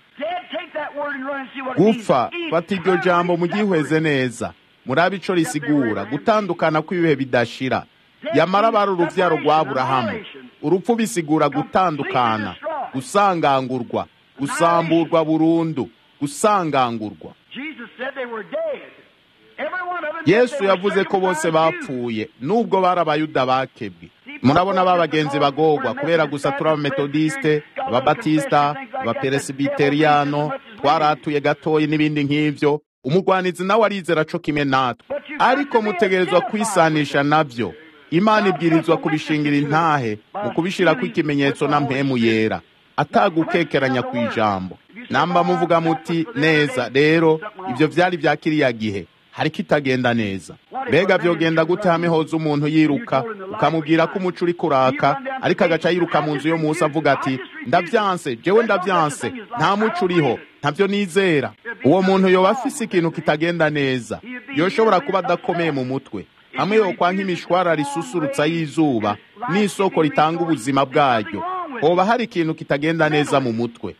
Gupfa, fata iryo jambo mugihweze neza, murabe ico risigura, gutandukana kw'ibihe bidashira. Yamara bari uruvyaro rwa Aburahamu. Urupfu bisigura gutandukana, gusangangurwa, gusamburwa burundu, gusangangurwa. Yesu yavuze ko bose bapfuye, nubwo bari abayuda bakebwe. Murabona babagenzi bagorwa kubera gusa turi abametodiste, ababatista, abaperesibiteriyano, twaratuye gatoyi n'ibindi nk'ivyo. Umugwanizi nawe arizera co kimwe natwe, ariko mutegerezwa kwisanisha navyo. Imana ibwirizwa kubishingira intahe mu kubishirako ikimenyetso na mpemu yera, atagukekeranya kw'ijambo. Namba muvuga muti neza rero ivyo vyari vya kiriya gihe, hariko itagenda neza. Mbega vyogenda gute hamwe hoza umuntu yiruka ukamubwira ko umuco uri kuraka, ariko agaca yiruka mu nzu yo Musa avuga ati, ndavyanse, jewe ndavyanse, nta muco uriho, ntavyo nizera. Uwo muntu yoba afise ikintu kitagenda neza, yoshobora kuba adakomeye mu mutwe. Hamwe yokwa nk'imishwara risusurutsa y'izuba n'isoko ritanga ubuzima bwaryo, hoba hari ikintu kitagenda neza mu mutwe.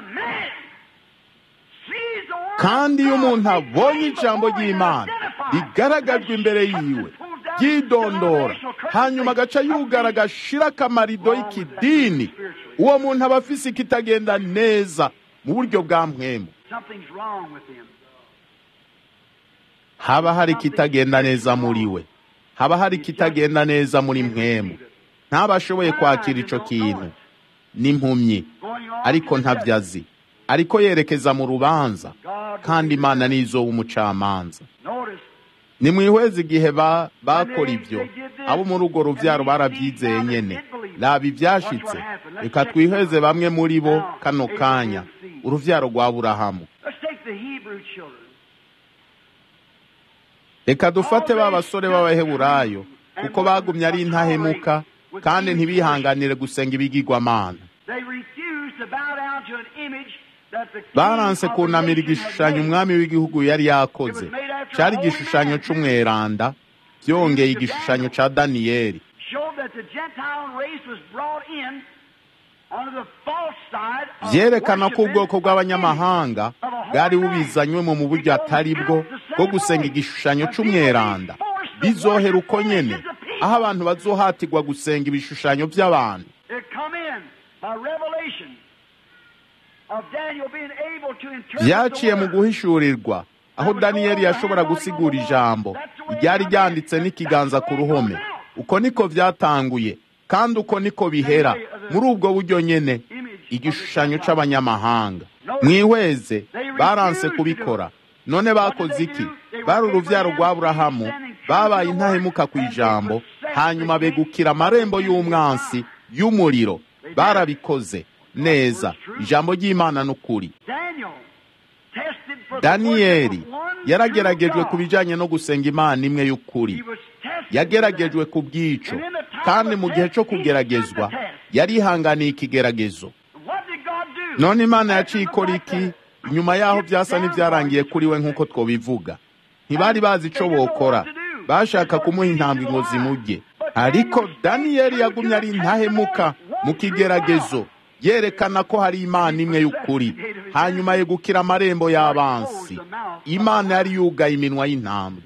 Kandi iyo umuntu abonye ijambo ry'Imana rigaragajwe imbere yiwe, ryidondora, hanyuma agaca yugara agashira akamarido y'ikidini, uwo muntu aba afise ikitagenda neza mu buryo bwa mpwemu. Haba hari kitagenda neza muri we, haba hari kitagenda neza muri mpwemu. Ntabashoboye kwakira ico kintu, n'impumyi, ariko ntavyazi, ariko yerekeza mu rubanza, kandi Imana nizo umucamanza. Nimwihweze igihe bakora ivyo, abo muri urwo ruvyaro baravyizeye nyene. Raba ivyashitse, reka twihweze bamwe muri bo kano kanya, uruvyaro rwa Aburahamu. Reka dufate b'abasore b'Abaheburayo, kuko bagumye ari intahemuka kandi ntibihanganire gusenga ibigirwamana. Baranse kunamira igishushanyo umwami w'igihugu yari yakoze, cari igishushanyo c'umweranda, vyongeye igishushanyo ca Daniyeli. Vyerekana ko ubwoko bw'abanyamahanga bwari bubizanywe mu buryo atari bwo gusenga igishushanyo c'umweranda. Bizohera uko nyene, aho abantu bazohatirwa gusenga ibishushanyo vy'abantu. Vyaciye mu guhishurirwa, aho Daniyeli yashobora gusigura ijambo ryari ryanditse n'ikiganza ku ruhome. Uko niko vyatanguye, kandi uko niko bihera, muri ubwo buryo nyene, igishushanyo c'abanyamahanga. Mwihweze, baranse kubikora. None bakoze iki? Bari uruvyaro rwa Aburahamu, babaye intahemuka kw'ijambo, hanyuma begukira amarembo y'umwansi y'umuriro. Barabikoze neza, ijambo ry'Imana n'ukuri. Daniyeli yarageragejwe ku bijanye no gusenga Imana imwe y'ukuri. Yageragejwe ku bw'ico, kandi mu gihe co kugeragezwa yarihanganiye ikigeragezo. None Imana yaciye ikora iki? Inyuma yaho vyasa n'ivyarangiye kuri we nk'uko twobivuga. Ntibari bazi ico bokora, bashaka kumuha intambwe ngo zimurye. Ariko Daniyeli yagumye ari intahemuka mu kigeragezo, yerekana ko hari Imana imwe y'ukuri, hanyuma yegukira amarembo y'abansi. Imana yari yugaye iminwa y'intambwe.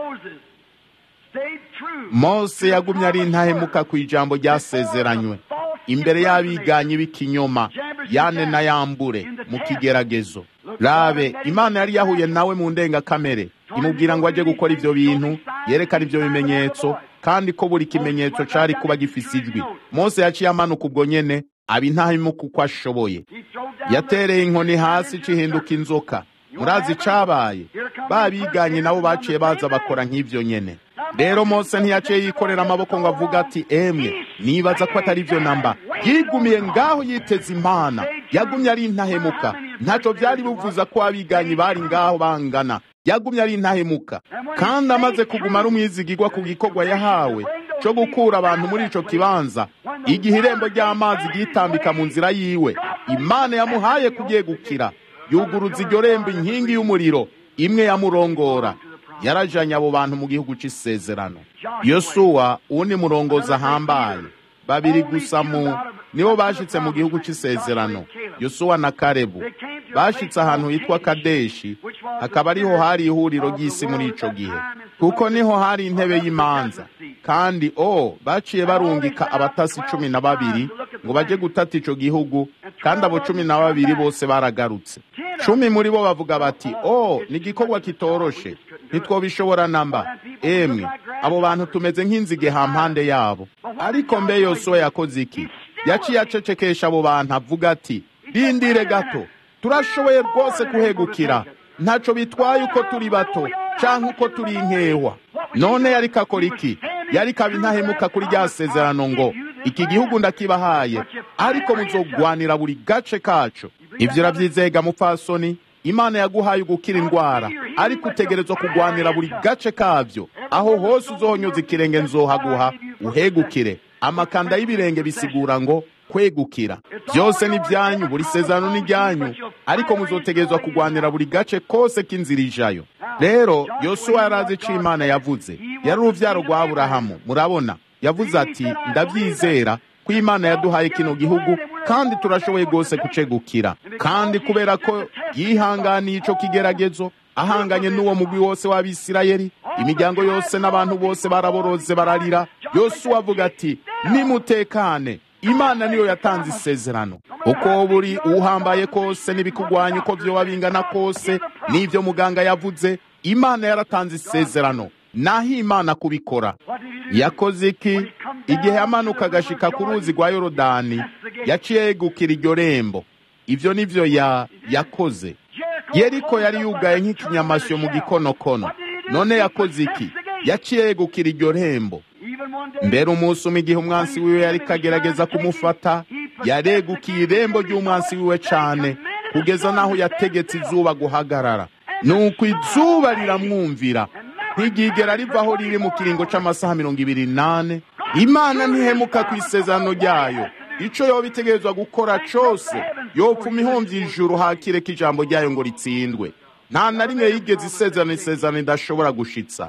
Mose yagumye ari intahemuka ku ijambo ryasezeranywe, imbere y'abiganyi b'ikinyoma, Yane na Yambure mu kigeragezo. Rabe, Imana yari yahuye nawe mu ndengakamere, imubwira ngo aje gukora ivyo bintu, yerekana ivyo bimenyetso, kandi ko buri kimenyetso cari kuba gifise ijwi. Mose yaciye amanuka ubwo nyene, aba intahemuka uko ashoboye. Yatereye inkoni hasi cihinduka inzoka. Murazi cabaye? Babiganye nabo baciye baza bakora nk'ivyo nyene. rero Mose ntiyaciye yikorera amaboko ngo avuga ati emwe nibaza ko atari byo namba. Yigumiye ngaho yiteza Imana, yagumye ari intahemuka. Ntaco byari bivuza ko abiganyi bari ngaho bangana, yagumye ari intahemuka. Kandi amaze kuguma ari umwizigirwa ku gikorwa yahawe cyo gukura abantu muri ico kibanza, igihe irembo ry'amazi ryitambika mu nzira yiwe, Imana yamuhaye kuryegukira, yuguruza iryo rembo inkingi y'umuriro imwe yamurongora. Yarajanye abo bantu mu gihugu c'isezerano. Yosuwa uwundi murongozi ahambaye, babiri gusa nibo bashitse mu gihugu c'isezerano, Yosuwa na Kalebu. Bashitse ahantu hitwa Kadeshi, hakaba ariho hari ihuriro ry'isi muri ico gihe, kuko niho hari intebe y'imanza. Kandi baciye barungika abatasi 12 ngo baje gutata ico gihugu, kandi abo 12 bose baragarutse. 10 muri bo bavuga bati ni igikorwa kitoroshe, ntitwobishobora namba. Emwe abo bantu tumeze nk'inzige hampande yabo. Ariko mbe Yosuwa yakoze iki? Yaciye acecekesha abo bantu avuga ati, rindire gato, turashoboye rwose kuhegukira, ntaco bitwaye uko turi bato canke uko turi inkehwa. None yari kakora iki? Yari kaba intahemuka kuri rya sezerano ngo iki gihugu ndakibahaye, ariko muzogwanira buri gace kaco. Ivyo uravyizega mupfasoni? Imana yaguhaye gukira indwara, ariko utegerezwa kugwanira buri gace kavyo. Aho hose uzohonyoza ikirenge nzohaguha uhegukire. Amakanda y'ibirenge bisigura ngo kwegukira. Byose ni byanyu, buri sezerano ni ryanyu, ariko muzotegerezwa kugwanira buri gace kose k'inzira ijayo. Rero Yosuwa yarazi ico Imana yavuze. Yari uruvyaro rwa Aburahamu. Murabona, yavuze ati ndavyizera ko Imana yaduhaye kino gihugu, kandi turashoboye rwose kucegukira. Kandi kubera ko yihanganiye ico kigeragezo, ahanganye n'uwo mugwi wose w'Abisirayeli, imiryango yose n'abantu bose baraboroze bararira, Yosuwa avuga ati nimutekane, Imana niyo yatanze isezerano. Uko buri uhambaye kose n'ibikugwanya uko vyoba bingana kose, n'ivyo muganga yavuze, Imana yaratanze isezerano. Naho Imana kubikora. Yakoze iki? Igihe yamanuka agashika ku ruzi rwa Yorodani, yaciye yegukira iryo rembo. Ivyo nivyo yakoze. Yeriko yari yugaye nk'ikinyamasyo mu gikonokono. None yakoze iki? Yaciye yegukira iryo rembo. Mbere umunsi umwe igihe umwansi wiwe yari kagerageza kumufata, yaregukiye irembo ry'umwansi wiwe cane, kugeza naho yategetse izuba guhagarara. Nuko izuba riramwumvira, ntigigera rivaho riri mu kiringo c'amasaha 28. Imana ntihemuka ku isezerano ryayo. Ico yoba itegerezwa gukora cose, yopfuma ihomvye ijuru hakireka ijambo ryayo ngo ritsindwe. Nta na rimwe yigeze isezerano idashobora gushitsa.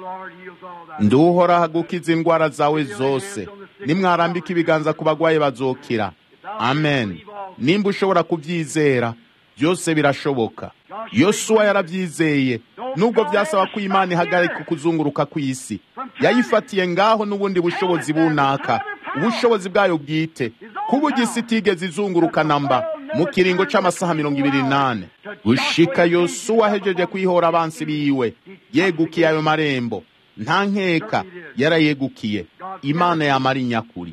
Nduhora hagukiza indwara zawe zose, nimwarambika ibiganza ku bagwaye bazokira. Amen. Nimba ushobora kuvyizera, byose birashoboka. Yosuwa yaravyizeye, nubwo vyasaba ko Imana ihagarika kuzunguruka kw'isi. Yayifatiye ngaho n'ubundi bushobozi bunaka, ubushobozi bwayo bwite, kuburyo isi itigeze izunguruka namba mu kiringo c'amasaha 28. Gushika Yosuwa ahejeje kwihora abansi biwe, yegukiye ayo marembo. Nta nkeka yarayegukiye. Imana yamara inyakuri.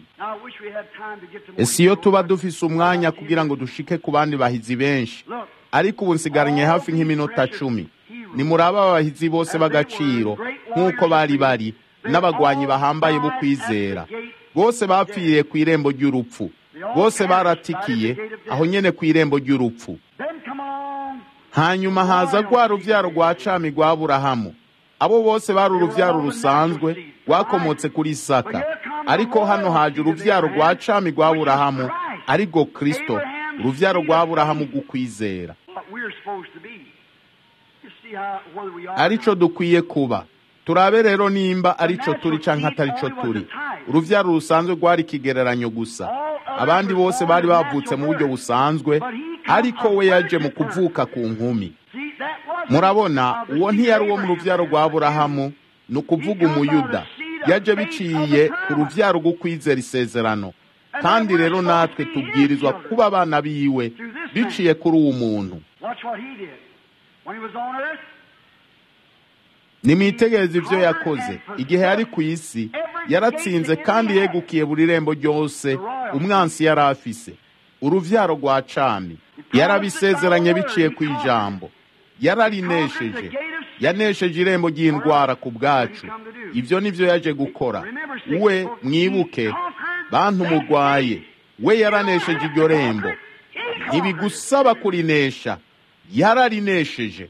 Ese iyo tuba dufise umwanya kugira ngo dushike ku bandi bahizi benshi, ariko ubu nsigaranye hafi nk'iminota 10. Nimuraba abahizi bose b'agaciro nk'uko bari n'abagwanyi bahambaye bo kwizera. Bose bapfiriye ku irembo ry'urupfu. Bose baratikiye aho nyene ku irembo ry'urupfu. Hanyuma haza rwa ruvyaro rwa cami rwa Aburahamu. Abo bose bari uruvyaro rusanzwe rwakomotse kuri Isaka. Ariko hano haje uruvyaro rwa cami rwa Aburahamu, ariko Kristo, uruvyaro rwa Aburahamu gukwizera. Arico dukwiye kuba. Turabe rero nimba arico turi canke atarico turi. Uruvyaro rusanzwe rwari kigereranyo gusa. Abandi bose bari bavutse mu buryo busanzwe, ariko we yaje mu kuvuka ku nkumi. Murabona, uwo ntiyari uwo mu ruvyaro rwa Aburahamu, ni ukuvuga umuyuda. Yaje biciye ku ruvyaro rwo kwizera isezerano. Kandi rero natwe tubwirizwa kuba abana biwe biciye kuri uwo muntu. Nimwitegereze ivyo yakoze. Igihe yari ku isi, yaratsinze kandi yegukiye buri rembo ryose umwansi yari afise. Uruvyaro rwa cami yarabisezeranye biciye ku ijambo. Yararinesheje. yanesheje irembo ry'indwara ku bwacu. Ibyo nivyo yaje gukora. We mwibuke bantu mugwaye, we yaranesheje iryo rembo. Ntibigusaba kurinesha, yararinesheje.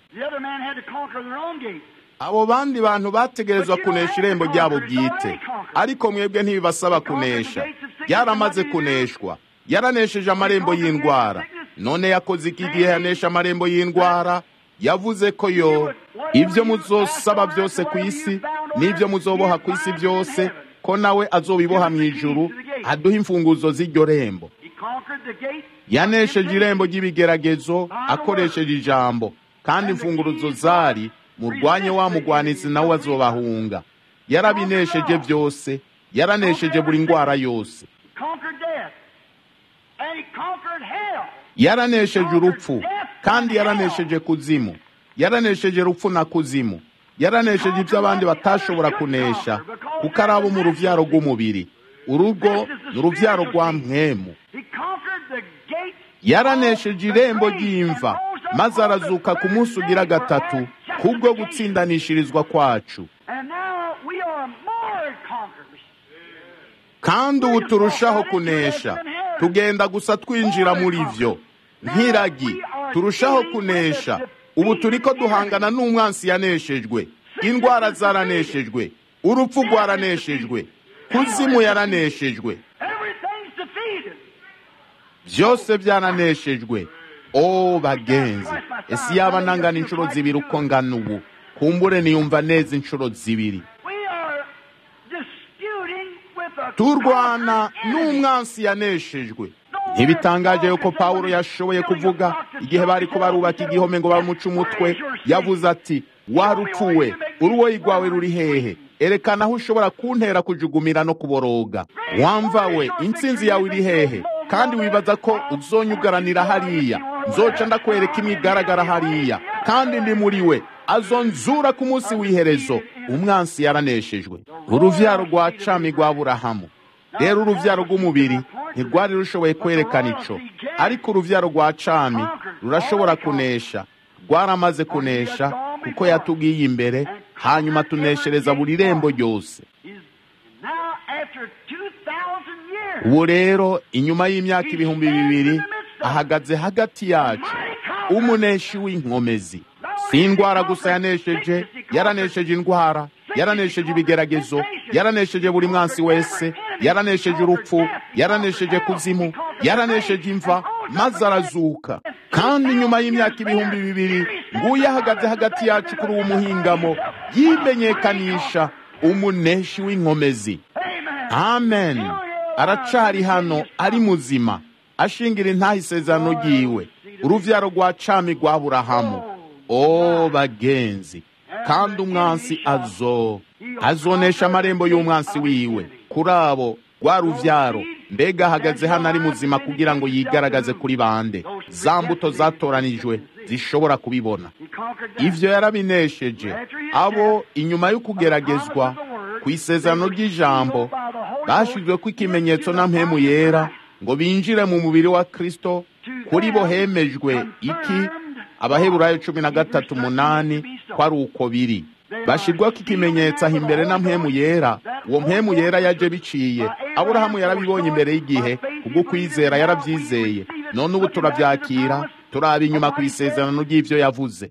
Abo bandi bantu bategerezwa kunesha irembo ryabo bwite, ariko mwebwe ntibibasaba kunesha. Yaramaze kuneshwa, yaranesheje amarembo y'indwara. None yakoze iki gihe yanesha amarembo y'indwara? Yavuze ko ibyo muzosaba byose ku isi n'ibyo muzoboha ku isi byose, ko nawe azobiboha mu ijuru, aduha imfunguzo z'iryo rembo. Yanesheje irembo ry'ibigeragezo akoresheje ijambo, kandi imfunguzo zari murwanye wa mugwanizi nawe azobahunga. Yarabinesheje byose, yaranesheje buri ndwara yose. Yaranesheje urupfu, kandi yaranesheje kuzimu. Yaranesheje urupfu na kuzimu. Yaranesheje ibyo abandi batashobora kunesha, kuko ari abo mu ruvyaro rw'umubiri. Urugo ni uruvyaro rwa mpwemu. Yaranesheje irembo ry'imva, maze arazuka ku munsi ugira gatatu kubwo gutsindanishirizwa kwacu. Kandi ubu turushaho kunesha, tugenda gusa twinjira muri vyo nk'iragi. Turushaho kunesha. Ubu turiko duhangana n'umwansi yaneshejwe. Indwara zaraneshejwe, urupfu rwaraneshejwe, kuzimu yaraneshejwe, byose byaraneshejwe. O bagenzi, ese yaba nangana inshuro zibiri uko ngana ubu, kumbure niyumva neza inshuro zibiri. Turwana n'umwansi yaneshejwe. Ntibitangaje yuko Pawulo yashoboye kuvuga igihe bari ko barubaka igihome ngo bamuce umutwe, yavuze ati, warupfuwe, uruwoyi rwawe ruri hehe? Erekana aho ushobora kuntera kujugumira no kuboroga. Wamva we, intsinzi yawe iri hehe? Kandi wibaza ko uzonyugaranira hariya? Nzoca ndakwereka imigaragara hariya, kandi ndi muri we, azonzura ku munsi w'iherezo. Umwansi yaraneshejwe. Uruvyaro rwa Cami rwa Aburahamu. Rero uruvyaro rw'umubiri ntirwari rushoboye kwerekana ico, ariko uruvyaro rwa Cami rurashobora kunesha. Rwaramaze kunesha kuko yatugiye imbere, hanyuma tuneshereza buri rembo ryose. Ubu rero inyuma y'imyaka 2000 ahagaze hagati yacu, umuneshi w'inkomezi. Si indwara gusa yanesheje, yaranesheje indwara, yaranesheje ibigeragezo, yaranesheje buri mwansi wese, yaranesheje urupfu, yaranesheje kuzimu, yaranesheje imva, maze arazuka. Kandi nyuma y'imyaka 2000 nguye ahagaze hagati yacu kuri uwo muhingamo, yimenyekanisha umuneshi w'inkomezi. Amen. Aracari hano, ari muzima, ashingira intahe isezerano ryiwe, uruvyaro rwa Cami rwa Aburahamu. O bagenzi, kandi umwansi azonesha amarembo y'umwansi wiwe. Kuri abo rwa ruvyaro, mbega ahagaze hano ari muzima kugira ngo yigaragaze kuri bande? Za mbuto zatoranijwe zishobora kubibona. Ivyo yarabinesheje. Abo inyuma yo kugeragezwa ku isezerano ry'ijambo bashizwe ko ikimenyetso na mpemu yera ngo binjire mu mubiri wa Kristo. Kuri bo hemejwe iki? Abaheburayo 13:8 kwari uko biri. Bashirwa ko ikimenyetso aho imbere na mpemu yera. Uwo mpemu yera yaje biciye. Aburahamu yarabibonye imbere y'igihe, kubwo kwizera yaravyizeye. None ubu turavyakira, turaba inyuma ku isezerano ry'ivyo yavuze.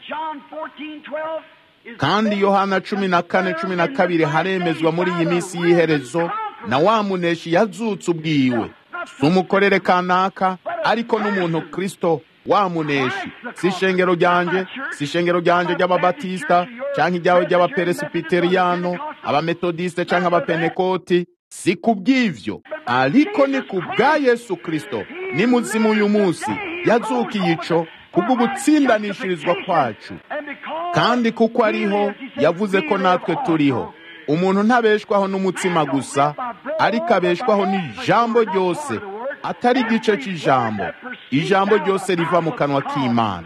Kandi Yohana 14:12 haremezwa muri iyi minsi y'iherezo na wa muneshi yazutse ubwiwe. Tumukorere kanaka, ariko n'umuntu Kristo wa muneshi. Si ishengero ryanje ry'ababatista, canke iryawe ry'abaperesibiteriyano, abametodiste canke abapenekoti. Si kubw'ivyo, ariko ni kubwa Yesu Kristo. Ni muzimu uyu munsi, yazukiye ico kubwo gutsindanishirizwa kwacu. Kandi kuko ariho, yavuze ko natwe turiho. Umuntu ntabeshwaho n'umutsima gusa, ariko abeshwaho n'ijambo ryose, atari igice c'ijambo. Ijambo ryose riva mu kanwa k'Imana.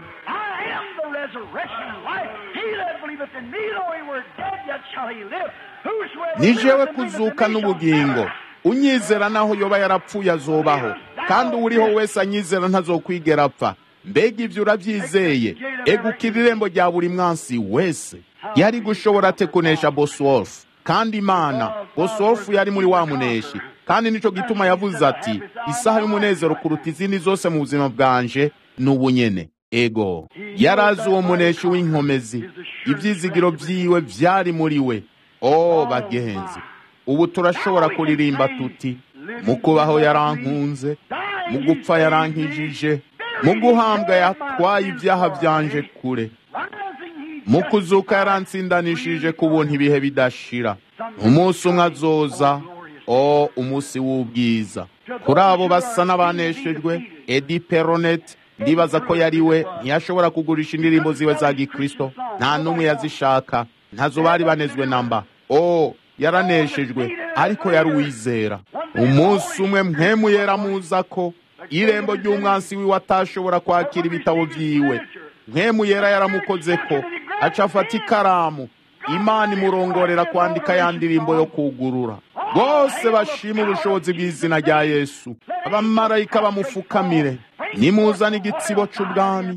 Ni jewe kuzuka n'ubugingo. Unyizera naho yoba yarapfuye azobaho, kandi uriho wese anyizera ntazokwigera apfa. mbega ibyo urabyizeye? Egukira irembo rya buri mwansi wese. Yari gushobora ate kunesha Bosworth? Kandi Imana, Bosworth yari muri wa muneshi, kandi nico gituma yavuze ati isaha y'umunezero kuruta izindi zose mu buzima bwanje n'ubunyene. Ego yarazi uwo muneshi w'inkomezi, ibyizigiro byiwe byari muri we. Bagenzi, ubu turashobora kuririmba tuti mu kubaho yarankunze, mu gupfa yarankijije, mu guhambwa yatwaye ibyaha byanje kure, mu kuzuka yarantsindanishije ku buntu ibihe bidashira. Umunsi umwe azoza, umunsi w'ubwiza. Kuri abo basa n'abaneshejwe, Eddie Peronet ndibaza ko yari we, ntiyashobora kugurisha indirimbo ziwe za gikristo, nta n'umwe yazishaka, ntazo bari banezwe namba. Yaraneshejwe, ariko yari uwizera. Umunsi umwe mpwemu yera muza ko irembo ry'umwansi wiwe atashobora kwakira ibitabo byiwe. Mpwemu yera yaramukoze ko aca afata ikaramu, Imana imurongorera kwandika ya ndirimbo yo kugurura. Bose bashima ubushobozi bw'izina rya Yesu. Abamarayika bamufukamire. Nimuzana igitsibo c'ubwami,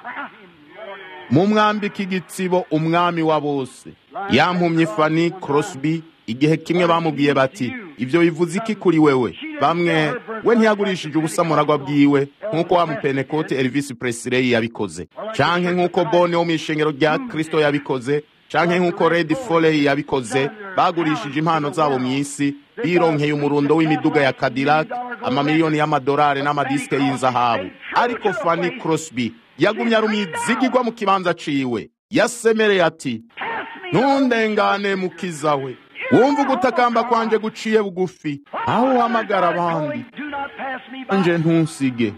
mumwambike igitsibo umwami wa bose. Yampumye Fanny Crosby igihe kimwe bamubwiye bati ibyo bivuze iki kuri wewe? Bamwe, we ntiyagurishije ubusa muragwa bwiwe nk'uko wa mupenekote Elvis Presley yabikoze, canke nk'uko Bone wo mw'ishengero rya Kristo yabikoze, canke nk'uko Red Foley yabikoze. Bagurishije impano zabo mw'isi, bironkeye umurundo w'imiduga ya Cadillac, amamiliyoni y'amadolari n'amadiske y'inzahabu. Ariko Fanny Crosby yagumye ari umwizigirwa mu kibanza ciwe. Yasemereye ati, ntundengane mukiza we, wumva ugutakamba kwanje guciye bugufi, aho uhamagara abandi, anje ntusige.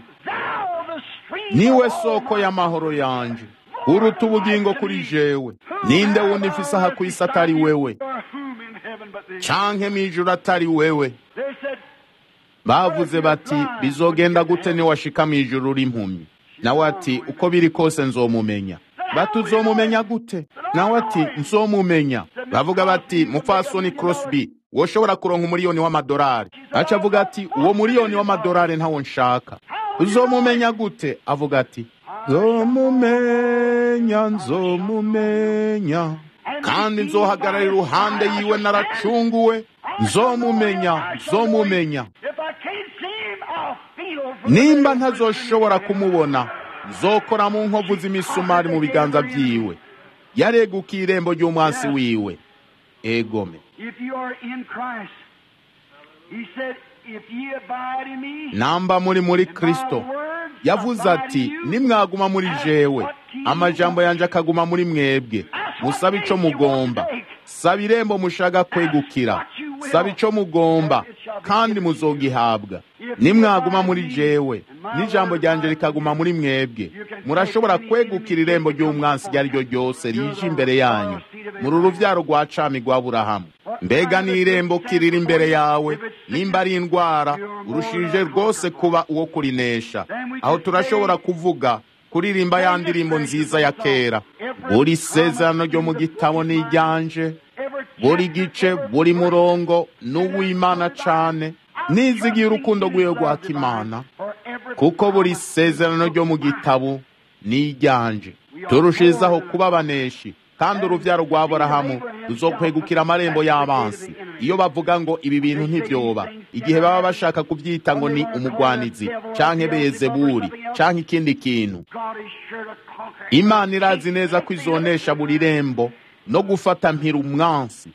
Niwe soko y'amahoro yanje, uruta ubugingo kuri jewe. Ninde wundi mfise aha kw'isi atari wewe, canke mw'ijuru atari wewe? Bavuze bati bizogenda gute niwashika mw'ijuru uri impumyi? Nawe ati uko biri kose nzomumenya. Bati uzomumenya gute? Nawe ati nzomumenya. Bavuga bati mupfasoni Crosby woshobora kuronka umuriyoni w'amadolari. Aca avuga ati uwo muriyoni w'amadolari ntawo nshaka. Uzomumenya gute? Avuga ati nzomumenya, kandi nzohagarara iruhande yiwe naracunguwe. Nzomumenya. Nimba ntazoshobora kumubona, nzokora mu nkovu z'imisumari mu biganza byiwe. Yaregukiye irembo ry'umwansi wiwe. Egome. Namba muri Kristo, yavuze ati nimwaguma muri jewe, amajambo yanje akaguma muri mwebwe, musabe ico mugomba. Saba irembo mushaka kwegukira, saba ico mugomba, kandi muzogihabwa. Nimwaguma muri jewe, n'ijambo ryanje rikaguma muri mwebwe, murashobora kwegukira irembo ry'umwansi ryari ryo ryose rije imbere yanyu, muri uruvyaro rwa cami rwa Aburahamu. Mbega n'irembo kirira imbere yawe, nimba ari indwara, urushije rwose kuba uwo kurinesha. Aho turashobora kuvuga, kuririmba ya ndirimbo nziza ya kera. Buri sezerano ryo mu gitabo ni iryanje, buri gice, buri murongo n'uw'Imana cane. Nizigiye urukundo rw'iyo rwa Kimana, kuko buri sezerano ryo mu gitabo ni iryanje. Turushizaho kuba abaneshi, kandi uruvyaro rwa Aburahamu ruzokwegukira amarembo y'abansi. Iyo bavuga ngo ibi bintu ntivyoba, igihe baba bashaka kuvyita ngo ni umugwanizi, canke Bezebuli, canke ikindi kintu. Imana irazi neza ko izonesha buri rembo no gufata mpira umwansi.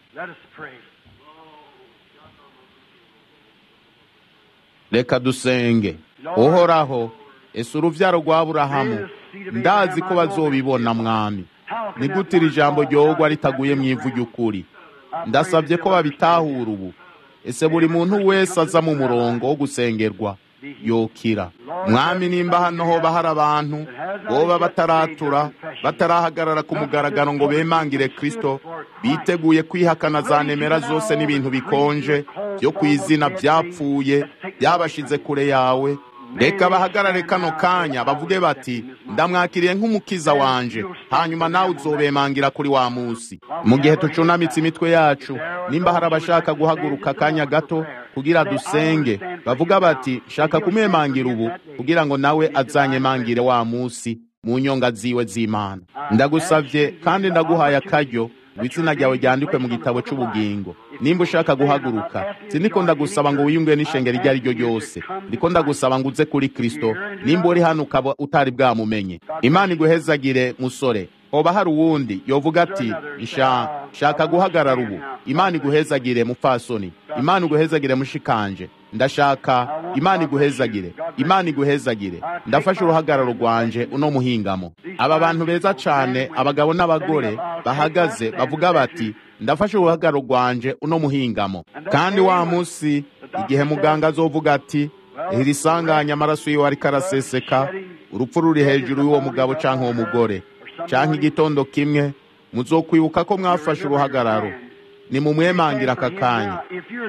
Reka dusenge. Uhoraho, ese uruvyaro rwa Aburahamu ndazi ko bazobibona mwami. Nigutira ijambo ryohogwa ritaguye mw'ivu ry'ukuri. Ndasabye ko babitahura ubu. Ese buri muntu wese aza mu murongo wo gusengerwa yokira. Mwami, nimba hano hoba hari abantu boba bataratura, batarahagarara ku mugaragaro ngo bemangire Kristo, biteguye kwihakana za nemera zose n'ibintu bikonje byo kw'izina byapfuye byabashize kure yawe, reka bahagarare kano kanya bavuge bati ndamwakiriye nk'umukiza wanje, hanyuma nawe uzobemangira kuri wa musi. Mu gihe tucunamitse imitwe yacu, nimba hari abashaka guhaguruka kanya gato kugira dusenge, bavuga bati shaka kumwemangira ubu kugira ngo nawe azanyemangire wa musi mu nyonga ziwe z'Imana. Ndagusavye kandi ndaguhaye akaryo izina ryawe ryandikwe mu gitabo c'ubugingo. Nimba ushaka guhaguruka, siniko ndagusaba ngo wiyunge n'ishengero iryo ari ryo ryose, ndiko ndagusaba ngo uze kuri Kristo. Nimba uri hano ukaba utari bwamumenye, Imana iguhezagire musore. Hoba hari uwundi yovuga ati shaka guhagarara ubu. Imana iguhezagire mupfasoni, Imana iguhezagire mushikanje, ndashaka. Imana iguhezagire, Imana iguhezagire. Ndafashe uruhagararo rwanje uno muhingamo. Aba bantu beza cane, abagabo n'abagore bahagaze bavuga bati ndafashe uruhagararo rwanje uno muhingamo. Kandi wa musi igihe muganga azovuga ati irisanganya amaraso yiwe ariko araseseka, urupfu ruri hejuru y'uwo mugabo canke uwo mugore, canke igitondo kimwe, muzokwibuka ko mwafashe uruhagararo. Nimumwemangira aka kanya.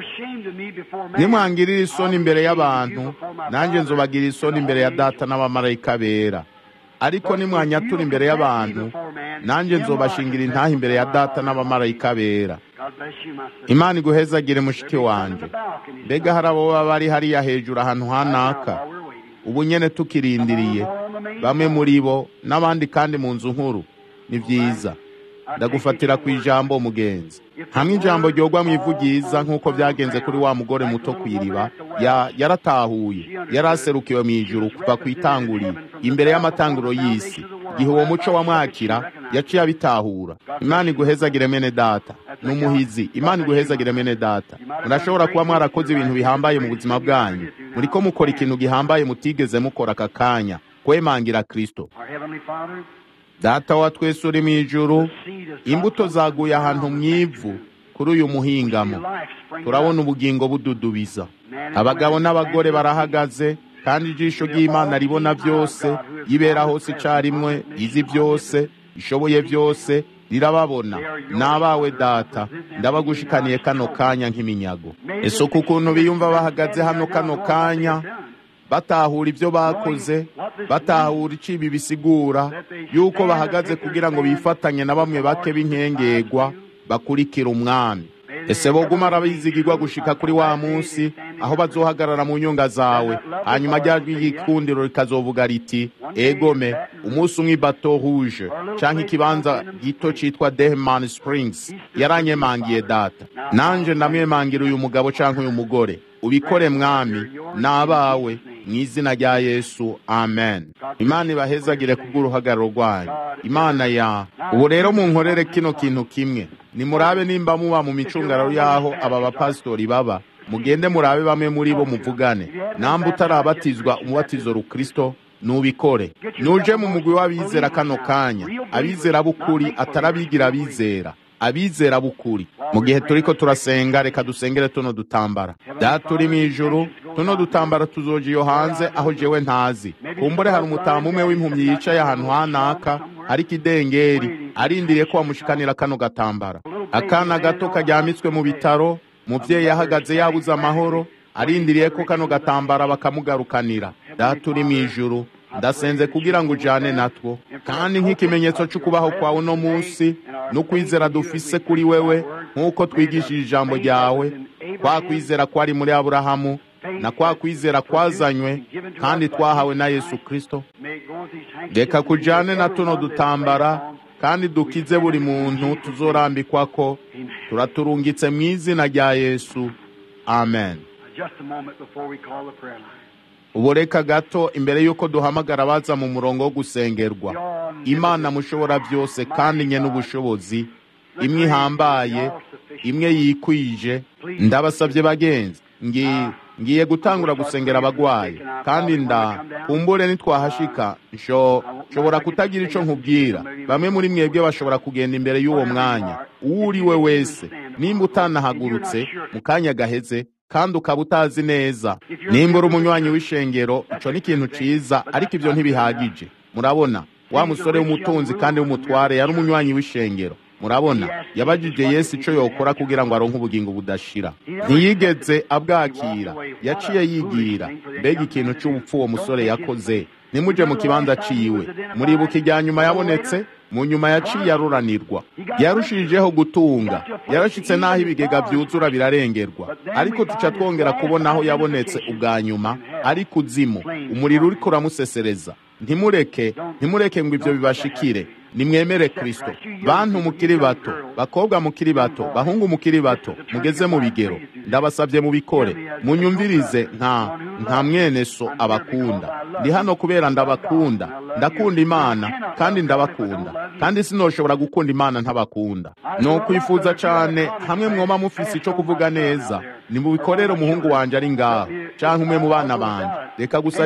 Nimwangirira isoni imbere y'abantu, nanje nzobagirira isoni imbere ya Data n'abamarayika bera. Ariko nimwanyatura imbere y'abantu, nanje nzobashingira intaha imbere ya Data n'abamarayika bera. Imana iguhezagire mushiki wanje. Mbega hari abo baba bari hariya hejuru ahantu hanaka, ubu nyene tukirindiriye, bamwe muri bo n'abandi kandi mu nzu nkuru. Ni vyiza. Ndagufatira ku ijambo umugenzi. Hamwe ijambo ryogwa mu ivu ryiza nk'uko byagenze kuri wa mugore muto kw'iriba, yaratahuye, yaraserukiwe mu ijuru kuva kwitangurira, imbere y'amatanguro y'isi. Igihe uwo muco wamwakira, yaciye abitahura. Imana iguhezagire mene data n'umuhizi. Imana iguhezagire mene data. Murashobora kuba mwarakoze ibintu bihambaye mu buzima bwanyu, muriko mukora ikintu gihambaye mutigeze mukora aka kanya, kwemangira Kristo. Data wa twese uri mu ijuru, imbuto zaguye ahantu mw'ivu kuri uyu muhingamo. Turabona ubugingo bududubiza. Abagabo n'abagore barahagaze, kandi ijisho ry'Imana ribona byose, yibera hose icarimwe, izi byose, ishoboye byose, rirababona. Nabawe Data, ndabagushikaniye kano kanya nk'iminyago. Ese ukuntu biyumva bahagaze hano kano kanya, batahura ibyo bakoze, batahura icibi bisigura, yuko bahagaze kugira ngo bifatanye na bamwe bake b'inkengegwa bakurikira umwami. Ese boguma arabizigirwa gushika kuri wa munsi aho bazohagarara mu nyonga zawe, hanyuma ryajwi y'ikundiro rikazovuga riti egome, umunsi umwe Bateau Rouge canke ikibanza gito citwa Dehman Springs yaranyemangiye Data. Nanje ndamwemangira uyu mugabo canke uyu mugore. Ubikore mwami, n'abawe mw'izina rya Yesu, amen. Imana ibahezagire kubw'uruhagararo rwanyu. Imana ya ubu rero munkorere kino kintu kimwe. Nimurabe nimba muba mu micungararo yaho aba bapasitori baba, mugende murabe bamwe muri bo muvugane. Namba utarabatizwa umubatizo rukristo, nubikore. Nuje mu mugwi w'abizera kano kanya, abizera bukuri atarabigira abizera, abizera bukuri. Mu gihe turiko turasenga, reka dusengere tuno dutambara. Data uri mw'ijuru, tuno dutambara tuzoja iyo hanze aho jewe ntazi. Kumbure hari umutamu umwe w'impumyi yicaye ahantu hanaka, hari ikidengeri, arindiriye ko bamushikanira kano gatambara. Akana gato karyamitswe mu bitaro, muvyeyi ahagaze yabuze amahoro, arindiriye ko kano gatambara bakamugarukanira. Data uri mw'ijuru, ndasenze kugira ngo ujane natwo, kandi nk'ikimenyetso c'ukubaho kwawe uno munsi, n'ukwizera dufise kuri wewe, nk'uko twigishije ijambo ryawe, kwa kwizera kwari muri Aburahamu, na kwa kwizera kwazanywe kandi twahawe na Yesu Kristo. Reka kujane na tuno dutambara, kandi dukize buri muntu tuzorambikwako. Turaturungitse mw'izina rya Yesu, amen. Ubu reka gato imbere yuko duhamagara baza mu murongo wo gusengerwa. Imana mushobora byose kandi nye n'ubushobozi, imwe ihambaye, imwe yikwije. Ndabasabye bagenzi, ngiye gutangura gusengera abagwayi, kandi kumbure nitwahashika nshobora kutagira ico nkubwira. Bamwe muri mwebwe bashobora kugenda imbere y'uwo mwanya. Uri we wese, nimba utanahagurutse mu kanya gaheze, kandi ukaba utazi neza, nimba uri umunywanyi w'ishengero, ico ni ikintu ciza, ariko ivyo ntibihagije. Murabona, wa musore w'umutunzi kandi w'umutware yari umunywanyi w'ishengero, murabona yabajije Yesu ico yokora kugira ngo aronke ubugingo budashira. Ntiyigeze abwakira, yaciye yigira. Mbega ikintu c'ubupfu uwo musore yakoze! Nimuje mu kibanza ciwe, muribuka irya nyuma yabonetse, mu nyuma yaciye aruranirwa, yarushijeho gutunga, yarashitse n'aho ibigega vyuzura birarengerwa, ariko tuca twongera kubona aho yabonetse ubwa nyuma ari kuzimu, umuriro uriko uramusesereza. Ntimureke ngo ivyo bibashikire, nimwemere Kristo. Bantu mukiri bato, bakobwa mukiri bato, bahungu mukiri bato, mugeze mu bigero, ndabasavye mubikore, munyumvirize nta mwene so abakunda. Ndi hano kubera ndabakunda, ndakunda Imana kandi ndabakunda, kandi sinoshobora gukunda Imana ntabakunda. No kwifuza cane hamwe mwoma mufise ico kuvuga neza, nimubikorere umuhungu wanje ari ngaho, canke umwe mu bana banje. Reka gusa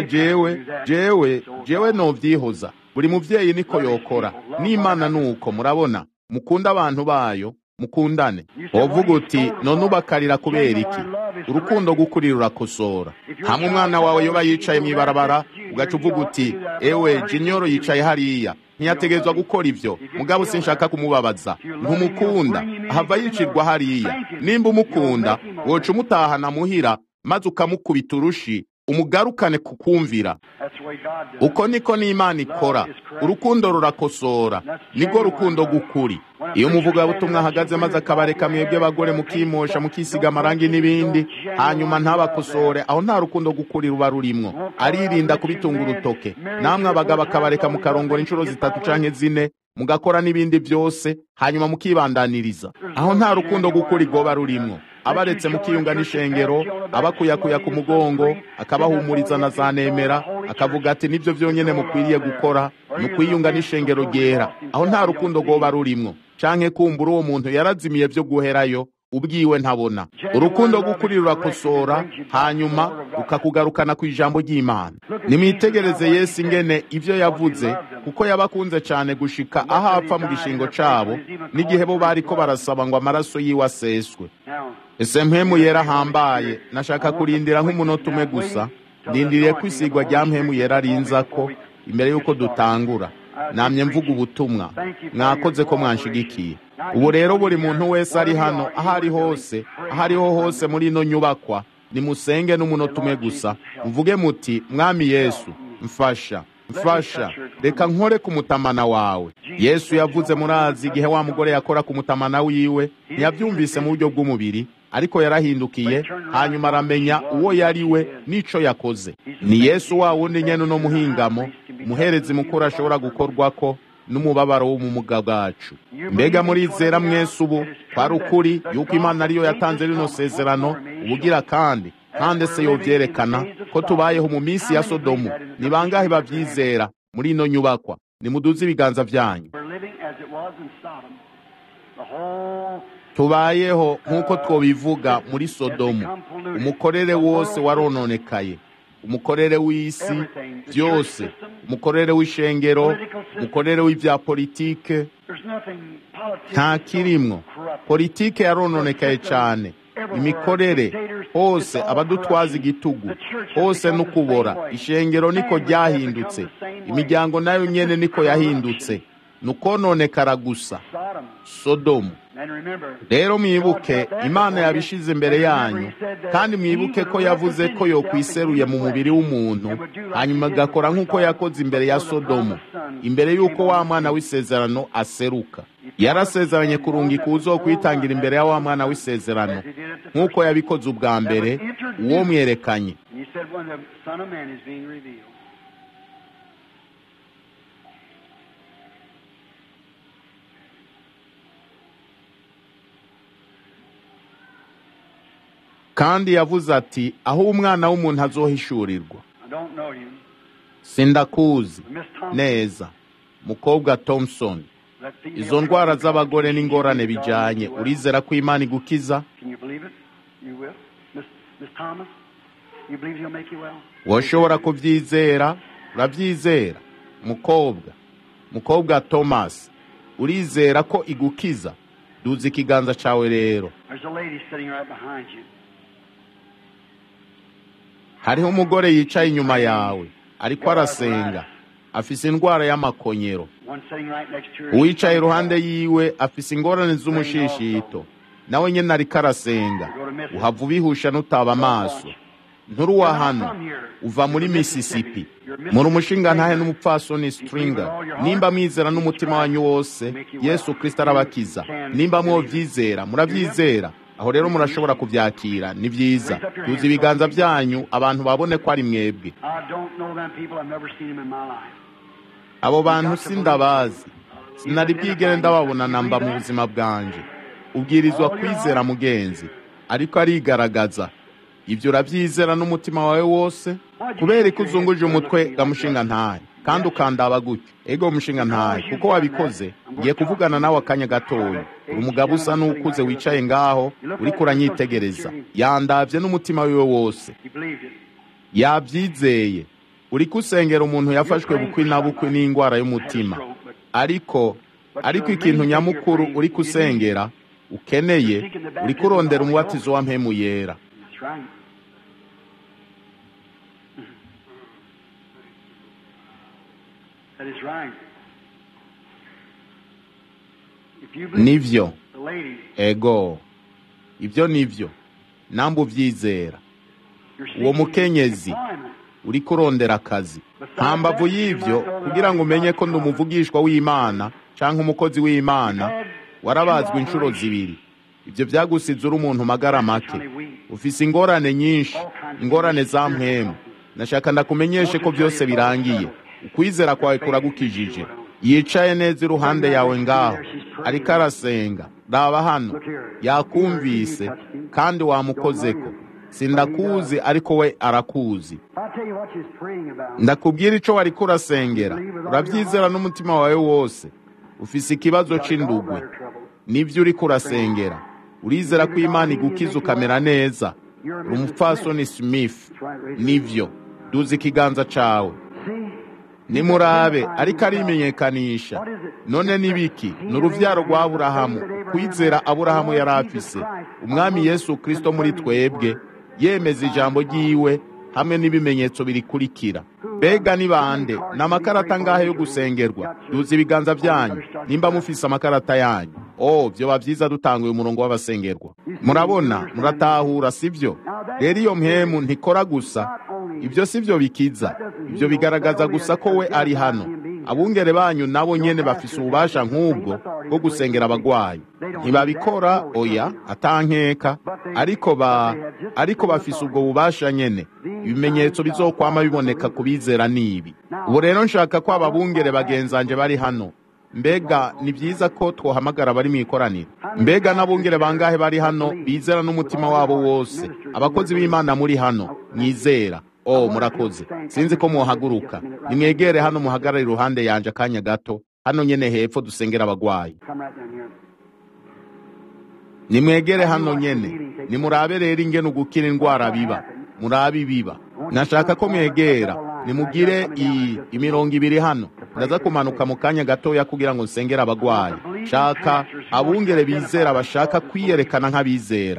jewe novyihoza. Buri muvyeyi niko yokora, n'Imana nuko. Murabona, mukunda abantu bayo, mukundane. Wovuga uti none ubakarira kubera iki? Urukundo gukuri rurakosora. Hamwe umwana wawe yoba yicaye mw'ibarabara, ugaca uvuga uti ewe Junior yicaye hariya, ntiyategezwa gukora ivyo, mugabo sinshaka kumubabaza, ntumukunda, ahava yicirwa hariya. Nimba umukunda, woca umutahana muhira, maze ukamukubita urushi, umugarukane kukumvira. Uko niko n'Imana ikora. Urukundo rurakosora, niko rukundo gukuri. Iyo umuvugabutumwa ahagaze maze akabareka mwebwe bagore mukimosha mukisiga amarangi n'ibindi, hanyuma ntabakosore, aho nta rukundo gukuri ruba rurimwo. Aririnda kubitunga urutoke. Namwe abagabo akabareka mukarongora incuro 3 canke 4, mugakora n'ibindi byose, hanyuma mukibandaniriza. Aho nta rukundo gukuri goba rurimwo. Abaretse mukiyunga n'ishengero, abakuyakuya ku mugongo, akabahumuriza na zanemera, akavuga ati nivyo vyonyene mukwiriye gukora, mukwiyunga n'ishengero ryera. Aho nta rukundo goba rurimwo. Canke kumbura uwo muntu yarazimiye vyo guherayo, ubwiwe ntabona. Urukundo gukuri rurakosora, hanyuma ukakugarukana ku ijambo ry'Imana. Nimwitegereze Yesu ingene ivyo yavuze, kuko yabakunze cane gushika aho apfa mu gishingo cabo, n'igihe bo bariko barasaba ngo amaraso yiwe aseswe. Ese mpemu yera hambaye, nashaka kurindira nk'umunota umwe gusa, ndindiriye kwisigwa rya mpemu yera rinzako imbere yuko dutangura. Namye mvuga ubutumwa, mwakoze ko mwanshigikiye. Ubu rero buri muntu wese ari hano, ahariho hose muri ino nyubakwa, nimusenge n'umunota umwe gusa, mvuge muti Mwami Yesu, mfasha, reka nkore ku mutamana wawe. Yesu yavuze murazi igihe wa mugore yakora ku mutamana wiwe, ntiyavyumvise mu buryo bw'umubiri, ariko yarahindukiye, hanyuma aramenya uwo yari we n'ico yakoze. Ni Yesu wa wundi nyene no muhingamo, umuherezi mukuru ashobora gukorwako n'umubabaro w'umumuga bwacu. Mbega murizera mwese ubu kwari ukuri yuko Imana ariyo yatanze rino sezerano ubugira kandi se yovyerekana ko tubayeho mu minsi ya Sodomu? Ni bangahe bavyizera muri ino nyubakwa? Nimuduze ibiganza vyanyu. Tubayeho nk'uko twobivuga muri Sodomu. Umukorere wose warononekaye, umukorere w'isi byose, umukorere w'ishengero, umukorere w'ivya politike, nta kirimwo. Politike yarononekaye cane, imikorere hose, abadutwaza igitugu hose n'ukubora. Ishengero niko ryahindutse, imiryango nayo nyene niko yahindutse, nukononekara gusa. Sodomu. Rero mwibuke Imana yabishize imbere yanyu, kandi mwibuke ko yavuze ko yokwiseruye mu mubiri w'umuntu, hanyuma agakora nk'uko yakoze imbere ya Sodomu, imbere y'uko wa mwana w'isezerano aseruka. Yarasezeranye kurungika uzokwitangira imbere ya wa mwana w'isezerano, nk'uko yabikoze ubwa mbere, uwo mwerekanye. Kandi yavuze ati aho umwana w'umuntu azohishurirwa. Sindakuzi neza, mukobwa Thompson. Izo ndwara z'abagore n'ingorane bijanye, urizera ko Imana igukiza? Woshobora kuvyizera? Uravyizera mukobwa Thomas? Urizera ko igukiza? Duza ikiganza cawe rero. Hariho umugore yicaye inyuma yawe, ariko arasenga, afise indwara y'amakonyero. uwicaye iruhande yiwe afise ingorane z'umushishito nawe nyene ariko arasenga. Uhava ubihusha n'utaba amaso. Nturuwa hano, uva muri Mississippi. Muri umushingantahe n'umupfasoni Stringer. Nimba mwizera n'umutima wanyu wose Yesu Kristo arabakiza. Nimba mwovyizera, muravyizera, aho rero murashobora kuvyakira. Ni vyiza, tuzi ibiganza vyanyu abantu babone ko ari mwebwe. Abo bantu sindabazi, sinari bwigere ndababona namba mu buzima bwanje. Ubwirizwa kwizera mugenzi, ariko arigaragaza. Ivyo uravyizera n'umutima wawe wose? Kubera ko uzunguje umutwe gamushinga ntahe kandi ukandaba gutyo. Ego mushinga ntahe, kuko wabikoze, ngiye kuvugana nawe akanya gatoya. Umugabo usa n'ukuze wicaye ngaho uriko uranyitegereza. Yandavye n'umutima wiwe wose. Yavyizeye. Uriko usengera umuntu yafashwe bukwi na bukwi n'ingwara y'umutima. Ariko ikintu nyamukuru uriko usengera ukeneye, uriko urondera umubatizo wa mpemu yera. Nivyo. Ego. Ivyo nivyo. Namba uvyizera. Uwo mukenyezi uriko urondera akazi. Hambavu y'ivyo, kugira ngo umenye ko ndumuvugishwa w'Imana canke umukozi w'Imana, warabazwe inshuro zibiri. Ivyo vyagusize uri umuntu magara make. Ufise ingorane nyinshi, ingorane za mpemu. Nashaka ndakumenyeshe ko vyose birangiye. Ukwizera kwawe kuragukijije. Yicaye neza iruhande yawe ngaho, ariko arasenga. Raba hano, yakumvise kandi wamukozeko. Sindakuzi ariko we arakuzi. Ndakubwira ico wariko urasengera. Uravyizera n'umutima wawe wose. Ufise ikibazo c'indugwe. Nivyo uriko urasengera. Urizera ko Imana igukiza ukamera neza. Umupfasoni Smith. Nivyo. Duzi ikiganza cawe. Nimurabe ariko arimenyekanisha. None nibiki? N'uruvyaro rwa Aburahamu. Kwizera Aburahamu yarafise. Umwami Yesu Kristo muri twebwe yemeza ijambo ryiwe hamwe n'ibimenyetso birikurikira. Bega ni bande? N'amakarata ngahe yo gusengerwa? Duzi ibiganza vyanyu. Nimba mufise amakarata yanyu. Vyo bavyiza dutanguye umurongo w'abasengerwa. Murabona, muratahura sivyo? Rero iyo mpemu ntikora gusa. Ivyo sivyo bikiza. Ivyo bigaragaza gusa ko we ari hano. Abungere banyu nabo nyene bafise ububasha nk'ubwo bwo gusengera abagwayi. Ntibabikora oya atankeka, ariko bafise ubwo bubasha nyene. Ibimenyetso bizokwama biboneka kubizera nibi. Ubu rero nshaka ko ababungere bagenzanje bari hano. Mbega ni vyiza ko twohamagara bari mwikoranira. Mbega n'abungere bangahe bari hano bizera n'umutima wabo wose? Abakozi b'Imana muri hano mwizera. Murakoze. Sinzi ko muhaguruka. Nimwegere hano muhagarare iruhande yanje akanya gato. Hano nyene hepfo dusengera abagwayi. Nimwegere hano nyene. Nimurabe rero ingene ugukira indwara biba. Murabe biba. Nashaka ko mwegera. Nimugire imirongo ibiri hano. Ndaza kumanuka mu kanya gatoya kugira ngo nsengere abagwayi. Shaka abungere bizera bashaka kwiyerekana nk'abizera.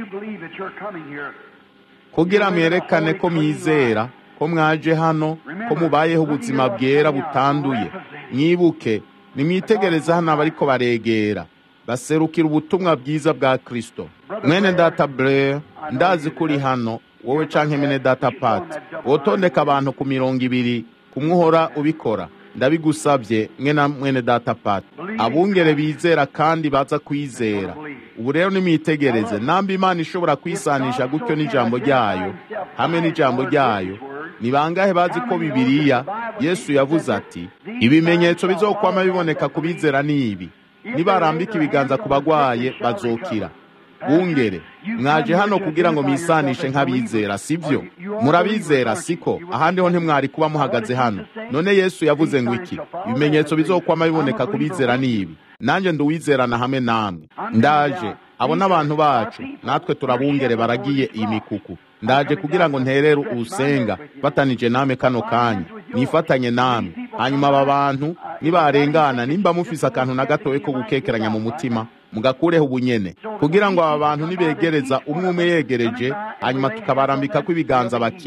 Kugira mwerekane ko mwizera, ko mwaje hano, ko mubayeho ubuzima bwera butanduye. Mwibuke, nimwitegereza hano abariko baregera. Baserukira ubutumwa bwiza bwa Kristo. Mwene data Blair, ndazi kuri hano, wowe canke mwene data Pat. Wotondeka abantu ku mirongo ibiri, kumwuhora ubikora. Ndabigusabye mwene data Pat. Abungere bizera kandi baza kwizera. Ubu rero nimwitegereze, namba Imana ishobora kwisanisha gutyo n'ijambo ryayo, hamwe n'ijambo ryayo, ni bangahe bazi ko Bibiliya Yesu yavuze ati, ibimenyetso bizokwama biboneka kubizera nibi. Nibarambika ibiganza ku bagwaye bazokira. Bungere, mwaje hano kugira ngo misanishe nk'abizera, sivyo? Murabizera siko? Ahandi ho ntimwari kuba muhagaze hano. None Yesu yavuze ngo iki? Ibimenyetso bizokwama biboneka kubizera nibi. Nanje nduwizerana hamwe namwe. Ndaje, abo n'abantu bacu, natwe turabungere baragiye iyi mikuku. Ndaje kugira ngo nterere usenga, batanije name kano kanya. Nifatanye namwe. Hanyuma aba bantu nibarengana, nimba mufise akantu na gatoye ko gukekeranya mu mutima, mugakureho ubunyene. Kugira ngo aba bantu nibegereza umwe yegereje, hanyuma tukabarambika ko ibiganza bakire.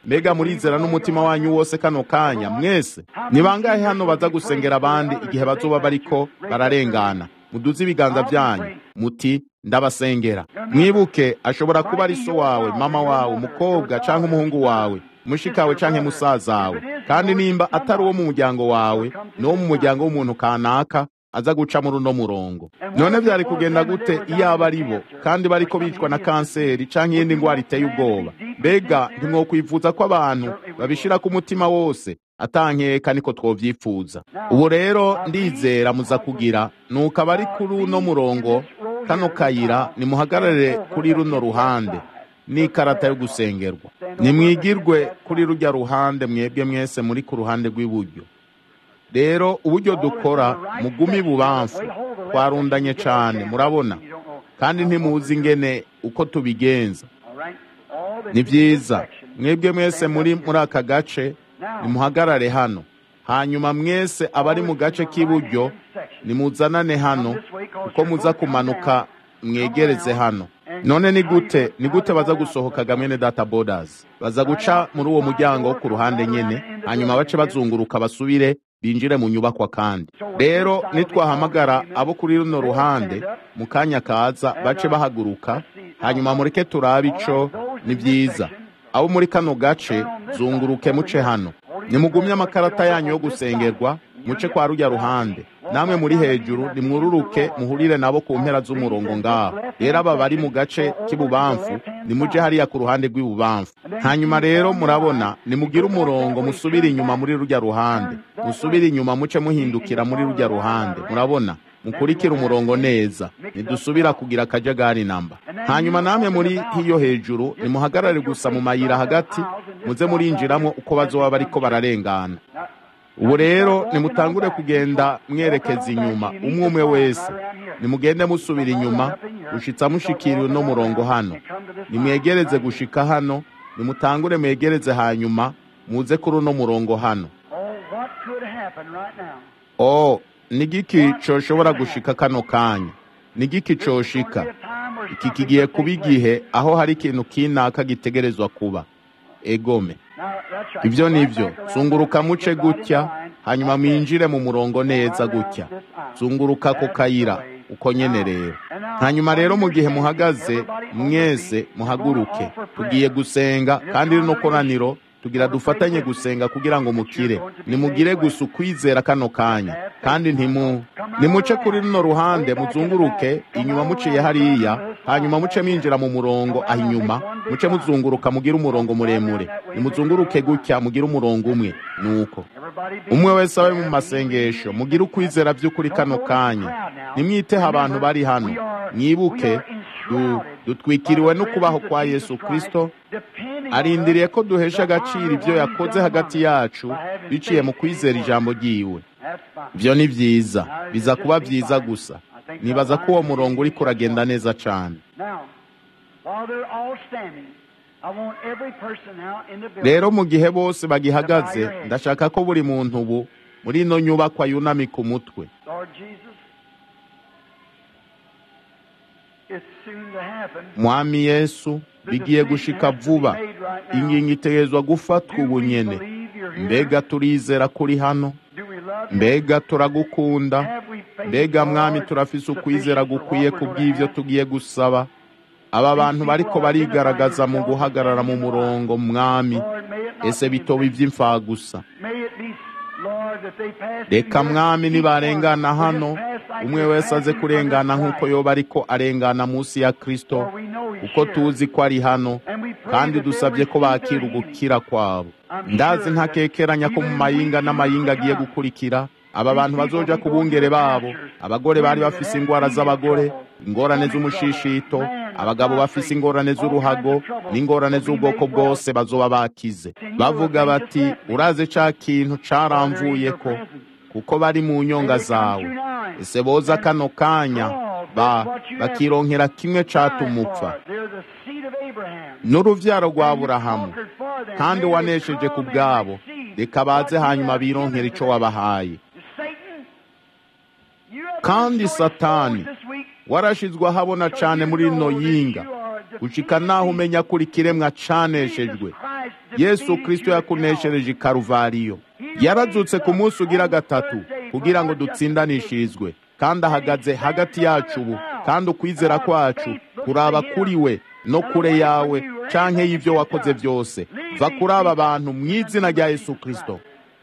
mbega murizera n'umutima wanyu wose kano kanya mwese? Ni bangahe hano baza gusengera abandi igihe bazoba bariko bararengana? Muduze ibiganza byanyu muti ndabasengera. Mwibuke ashobora kuba ari so wawe, mama wawe, umukobwa canke umuhungu wawe, mushikawe canke musazawe. Kandi nimba atari uwo mu muryango wawe, no mu muryango w'umuntu kanaka aza guca muri uno murongo. None vyari kugenda gute iyo aba ari bo kandi bariko bicwa na kanseri canke iyindi ngwara iteye ubwoba? Mbega ntimwokwifuza ko abantu babishira ku mutima wose atankeka niko twovyifuza. Ubu rero ndizera muza kugira nuko abari kuri uno murongo kano kayira nimuhagarare kuri runo ruhande n'ikarata yo gusengerwa. Nimwigirwe kuri rujya ruhande mwebwe mwese muri ku ruhande rw'iburyo. Rero uburyo dukora mugumi bubamfu twarundanye cane murabona, kandi ntimuzi ingene uko tubigenza. Ni vyiza mwebwe mwese muri aka gace nimuhagarare hano, hanyuma mwese abari mu gace k'iburyo nimuzanane hano uko muza kumanuka mwegereze hano. None ni gute baza gusohoka mwene data borders? Baza guca muri uwo muryango wo ku ruhande nyene, hanyuma bace bazunguruka basubire binjire mu nyubakwa. Kandi rero nitwahamagara abo kuri runo ruhande mu kanya kaza bace bahaguruka, hanyuma mureke turabe ico. Ni vyiza abo muri kano gace zunguruke muce hano, nimugumye amakarata yanyu yo gusengerwa muce kwa rujya ruhande. Namwe muri hejuru nimwururuke muhurire nabo ku mpera z'umurongo ngaho. Rero aba bari mu gace k'ibubamfu nimuje hariya ku ruhande rw'ibubamfu. Hanyuma rero murabona nimugire umurongo musubire inyuma muri rujya ruhande, musubire inyuma muce muhindukira muri rujya ruhande. Murabona mukurikira umurongo neza, nidusubira kugira akajagari namba. Hanyuma namwe muri hiyo hejuru nimuhagarare gusa mu mayira hagati, muze murinjiramo uko bazoba bariko bararengana. Ubu rero nimutangure kugenda mwerekeza inyuma umwe wese, nimugende musubira inyuma gushitsa mushikiriwe no murongo hano. Nimwegereze gushika hano, nimutangure mwegereze hanyuma muze kuri no murongo hano. Nigiki coshobora gushika kano kanya? Nigiki coshika? Iki kigiye kuba igihe aho hari ikintu kinaka gitegerezwa kuba. Egome. Ivyo nivyo. Zunguruka muce gutya, hanyuma mwinjire mu murongo neza gutya. Zunguruka ko kayira uko nyene rero. Hanyuma rero mu gihe muhagaze mwese muhaguruke. Tugiye gusenga kandi no koraniro tugira dufatanye gusenga kugira ngo mukire. Nimugire gusa ukwizera kano kanya, kandi nimuce kuri runo ruhande muzunguruke inyuma muciye hariya, hanyuma muce minjira mu murongo aho inyuma, muce muzunguruka mugire umurongo muremure. Nimuzunguruke gutya mugire umurongo umwe. Nuko umwe wese abe mu masengesho mugire ukwizera by'ukuri kano kanya. Nimwiteho abantu bari hano, mwibuke dutwikiriwe no kubaho kwa Yesu Kristo. Arindiriye ko duhesha agaciro ibyo yakoze hagati yacu biciye mu kwizera ijambo ryiwe. Byo ni vyiza, biza kuba vyiza gusa. Nibaza ko uwo murongo uri kuragenda neza cane. Rero mu gihe bose bagihagaze, ndashaka ko buri muntu ubu muri ino nyubakwa yunamika umutwe. Mwami Yesu, bigiye gushika vuba. Ingingo itegerezwa gufatwa ubu nyene. Mbega turizera kuri hano? Mbega turagukunda? Mbega Mwami turafise ukwizera gukwiye kubw'ivyo tugiye gusaba? Aba bantu bariko barigaragaza mu guhagarara mu murongo Mwami, ese bitoba ivy'imfa gusa. Reka Mwami nibarengana hano, umwe wese aze kurengana nk'uko yoba ariko arengana munsi ya Kristo, uko tuzi ko ari hano, kandi dusabye ko bakira ugukira kwabo. Ndazi ntakekeranya ko mu mayinga n'amayinga agiye gukurikira aba bantu bazoja ku bungere babo. Abagore bari bafise ingwara z'abagore, ingorane z'umushishito, abagabo bafise ingorane z'uruhago n'ingorane z'ubwoko bwose bazoba bakize. Bavuga bati uraze ca kintu caramvuyeko, kuko bari mu nyonga zawe. Ese boza kano kanya bakironkera kimwe catumupfa. N'uruvyaro rwa Aburahamu, kandi wanesheje ku bwabo. Reka baze hanyuma bironkera ico wabahaye. Kandi Satani warashizwe ahabona cane muri no yinga, gushika naho umenya kuri kiremwa caneshejwe. Yesu Kristo yakuneshereje i Karuvariyo. Yarazutse ku munsi ugira gatatu kugira ngo dutsindanishirizwe, kandi ahagaze hagati yacu ubu, kandi ukwizera kwacu kuraba kuri we no kure yawe canke y'ivyo wakoze vyose. Va kuri aba bantu mu izina rya Yesu Kristo.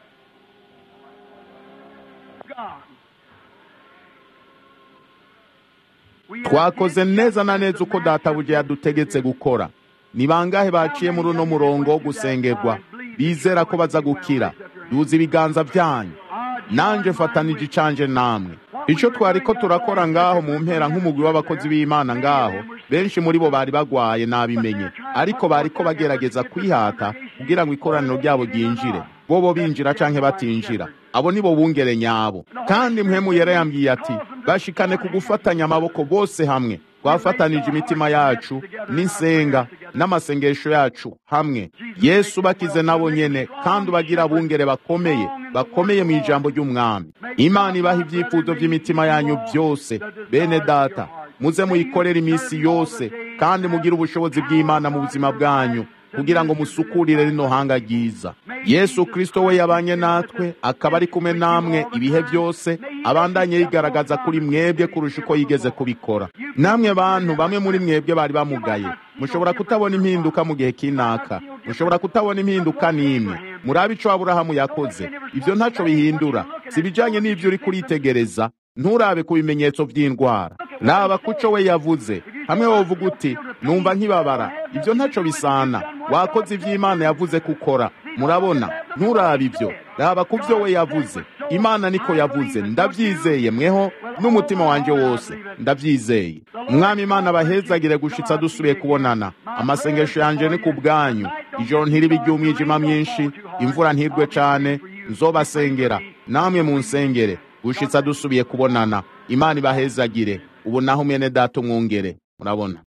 Twakoze neza na neza uko databuja yadutegetse gukora. Ni bangahe baciye muri uno murongo wo gusengerwa bizera ko baza gukira? Duza ibiganza vyanyu. Nanje fatanije icanje namwe. Ico twariko turakora ngaho mu mpera nk'umugwi w'abakozi b'Imana ngaho, benshi muri bo bari bagwaye nabimenye, ariko bariko bagerageza kwihata kugira ngo ikoraniro ryabo ryinjire. Bobo binjira canke batinjira, abo nibo bungere nyabo. Kandi mpwemu yera yambwiye ati, bashikane ku gufatanya amaboko bose hamwe. Twafatanije imitima yacu n'insenga n'amasengesho yacu hamwe. Yesu bakize nabo nyene, kandi bagira bungere bakomeye mu ijambo ry'umwami. Imana ibaha ivyifuzo vy'imitima yanyu byose. Bene data, muze muyikorera imisi yose, kandi mugire ubushobozi bw'Imana mu buzima bwanyu kugira ngo musukurire rino hanga ryiza. Yesu Kristo we yabanye natwe, akaba ari kumwe namwe ibihe byose, abandanye yigaragaza kuri mwebwe kurusha uko yigeze kubikora. Namwe bantu bamwe muri mwebwe bari bamugaye, mushobora kutabona impinduka mu gihe kinaka, mushobora kutabona impinduka n'imwe. Murabe ico Aburahamu yakoze, ivyo ntaco bihindura. Si bijanye n'ivyo uri kuritegereza, nturabe ku bimenyetso vy'indwara. Raba kuco we yavuze. Hamwe wovuga uti, numva nkibabara, ivyo ntaco bisana. Wakoze ivy'Imana yavuze kukora. Murabona, nturabe ivyo. Raba kuvyo we yavuze. Imana niko yavuze. Ndavyizeye mweho n'umutima wanje wose. Ndavyizeye. Umwami Imana bahezagire gushitsa dusubiye kubonana. Amasengesho yanje ni kubwanyu. Ijoro ntiribe iry'umwijima myinshi, imvura ntirwe cane, nzobasengera. Namwe munsengere gushitsa dusubiye kubonana. Imana ibahezagire. Ubu naho mwene data umwungere. Murabona.